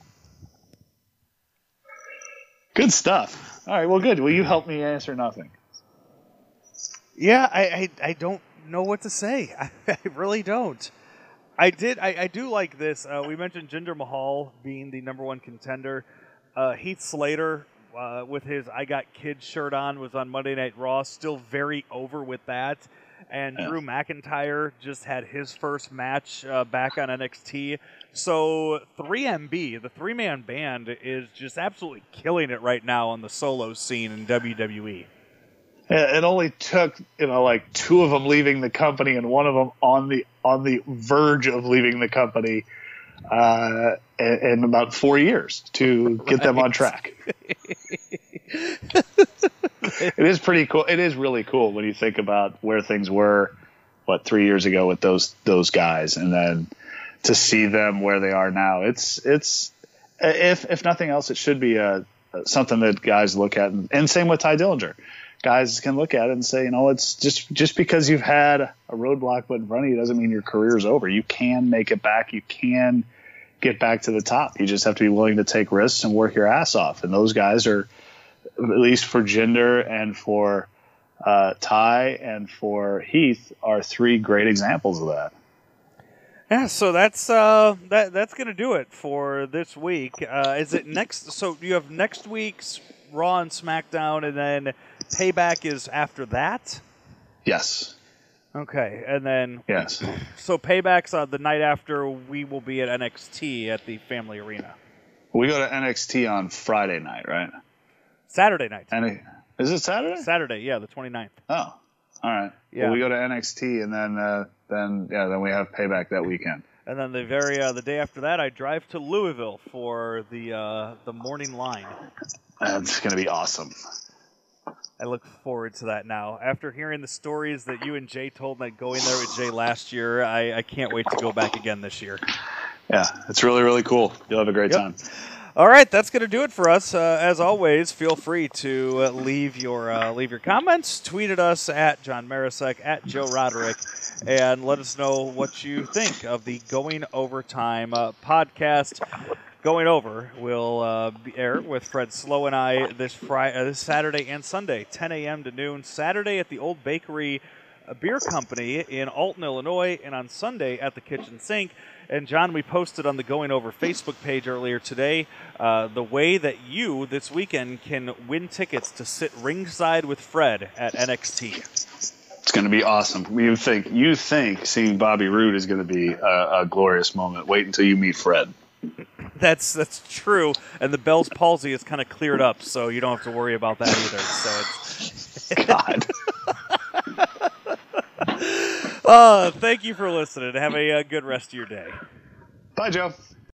Good stuff. All right, well, good. Will you help me answer nothing? Yeah, I, I, I don't know what to say. I, I really don't. I did. I, I do like this. Uh, we mentioned Jinder Mahal being the number one contender. Uh, Heath Slater, uh, with his "I Got Kids" shirt on, was on Monday Night Raw. Still very over with that. And Yeah. Drew McIntyre just had his first match uh, back on N X T. So three M B, the three-man band, is just absolutely killing it right now on the solo scene in W W E. It only took, you know, like two of them leaving the company and one of them on the on the verge of leaving the company uh, in, in about four years to get Right. them on track. It is pretty cool. It is really cool when you think about where things were, what, three years ago with those those guys, and then to see them where they are now. It's it's if if nothing else, it should be a something that guys look at, and, and same with Ty Dillinger. Guys can look at it and say, you know, it's just just because you've had a roadblock put in front of you doesn't mean your career's over. You can make it back. You can get back to the top. You just have to be willing to take risks and work your ass off. And those guys are, at least for Jinder and for uh, Ty and for Heath, are three great examples of that. Yeah, so that's uh, that that's gonna do it for this week. Uh, is it next? So you have next week's Raw and SmackDown, and then Payback is after that. Yes. Okay, and then Yes. so Payback's uh, the night after we will be at N X T at the Family Arena. We go to N X T on Friday night, right? Saturday night. And it, is it Saturday? Saturday, yeah, the twenty-ninth. Oh, all right. Yeah. Well, we go to N X T, and then uh, then yeah, then we have Payback that weekend. And then the very uh, the day after that, I drive to Louisville for the uh, the morning line. That's going to be awesome. I look forward to that now. After hearing the stories that you and Jay told me going there with Jay last year, I, I can't wait to go back again this year. Yeah, it's really, really cool. You'll have a great Yep. time. All right, that's going to do it for us. Uh, as always, feel free to uh, leave your uh, leave your comments. Tweet at us at John Marisek, at Joe Roderick, and let us know what you think of the Going Overtime uh, podcast. Going Over will uh, be air with Fred Slow and I this Friday, uh, this Saturday and Sunday, ten a.m. to noon. Saturday at the Old Bakery uh, Beer Company in Alton, Illinois, and on Sunday at the Kitchen Sink. And John, we posted on the Going Over Facebook page earlier today uh, the way that you this weekend can win tickets to sit ringside with Fred at N X T. It's going to be awesome. You think you think seeing Bobby Roode is going to be a, a glorious moment. Wait until you meet Fred. That's that's true, and the Bell's palsy is kind of cleared up, so you don't have to worry about that either. So it's God. uh, thank you for listening. Have a uh, good rest of your day. Bye, Joe.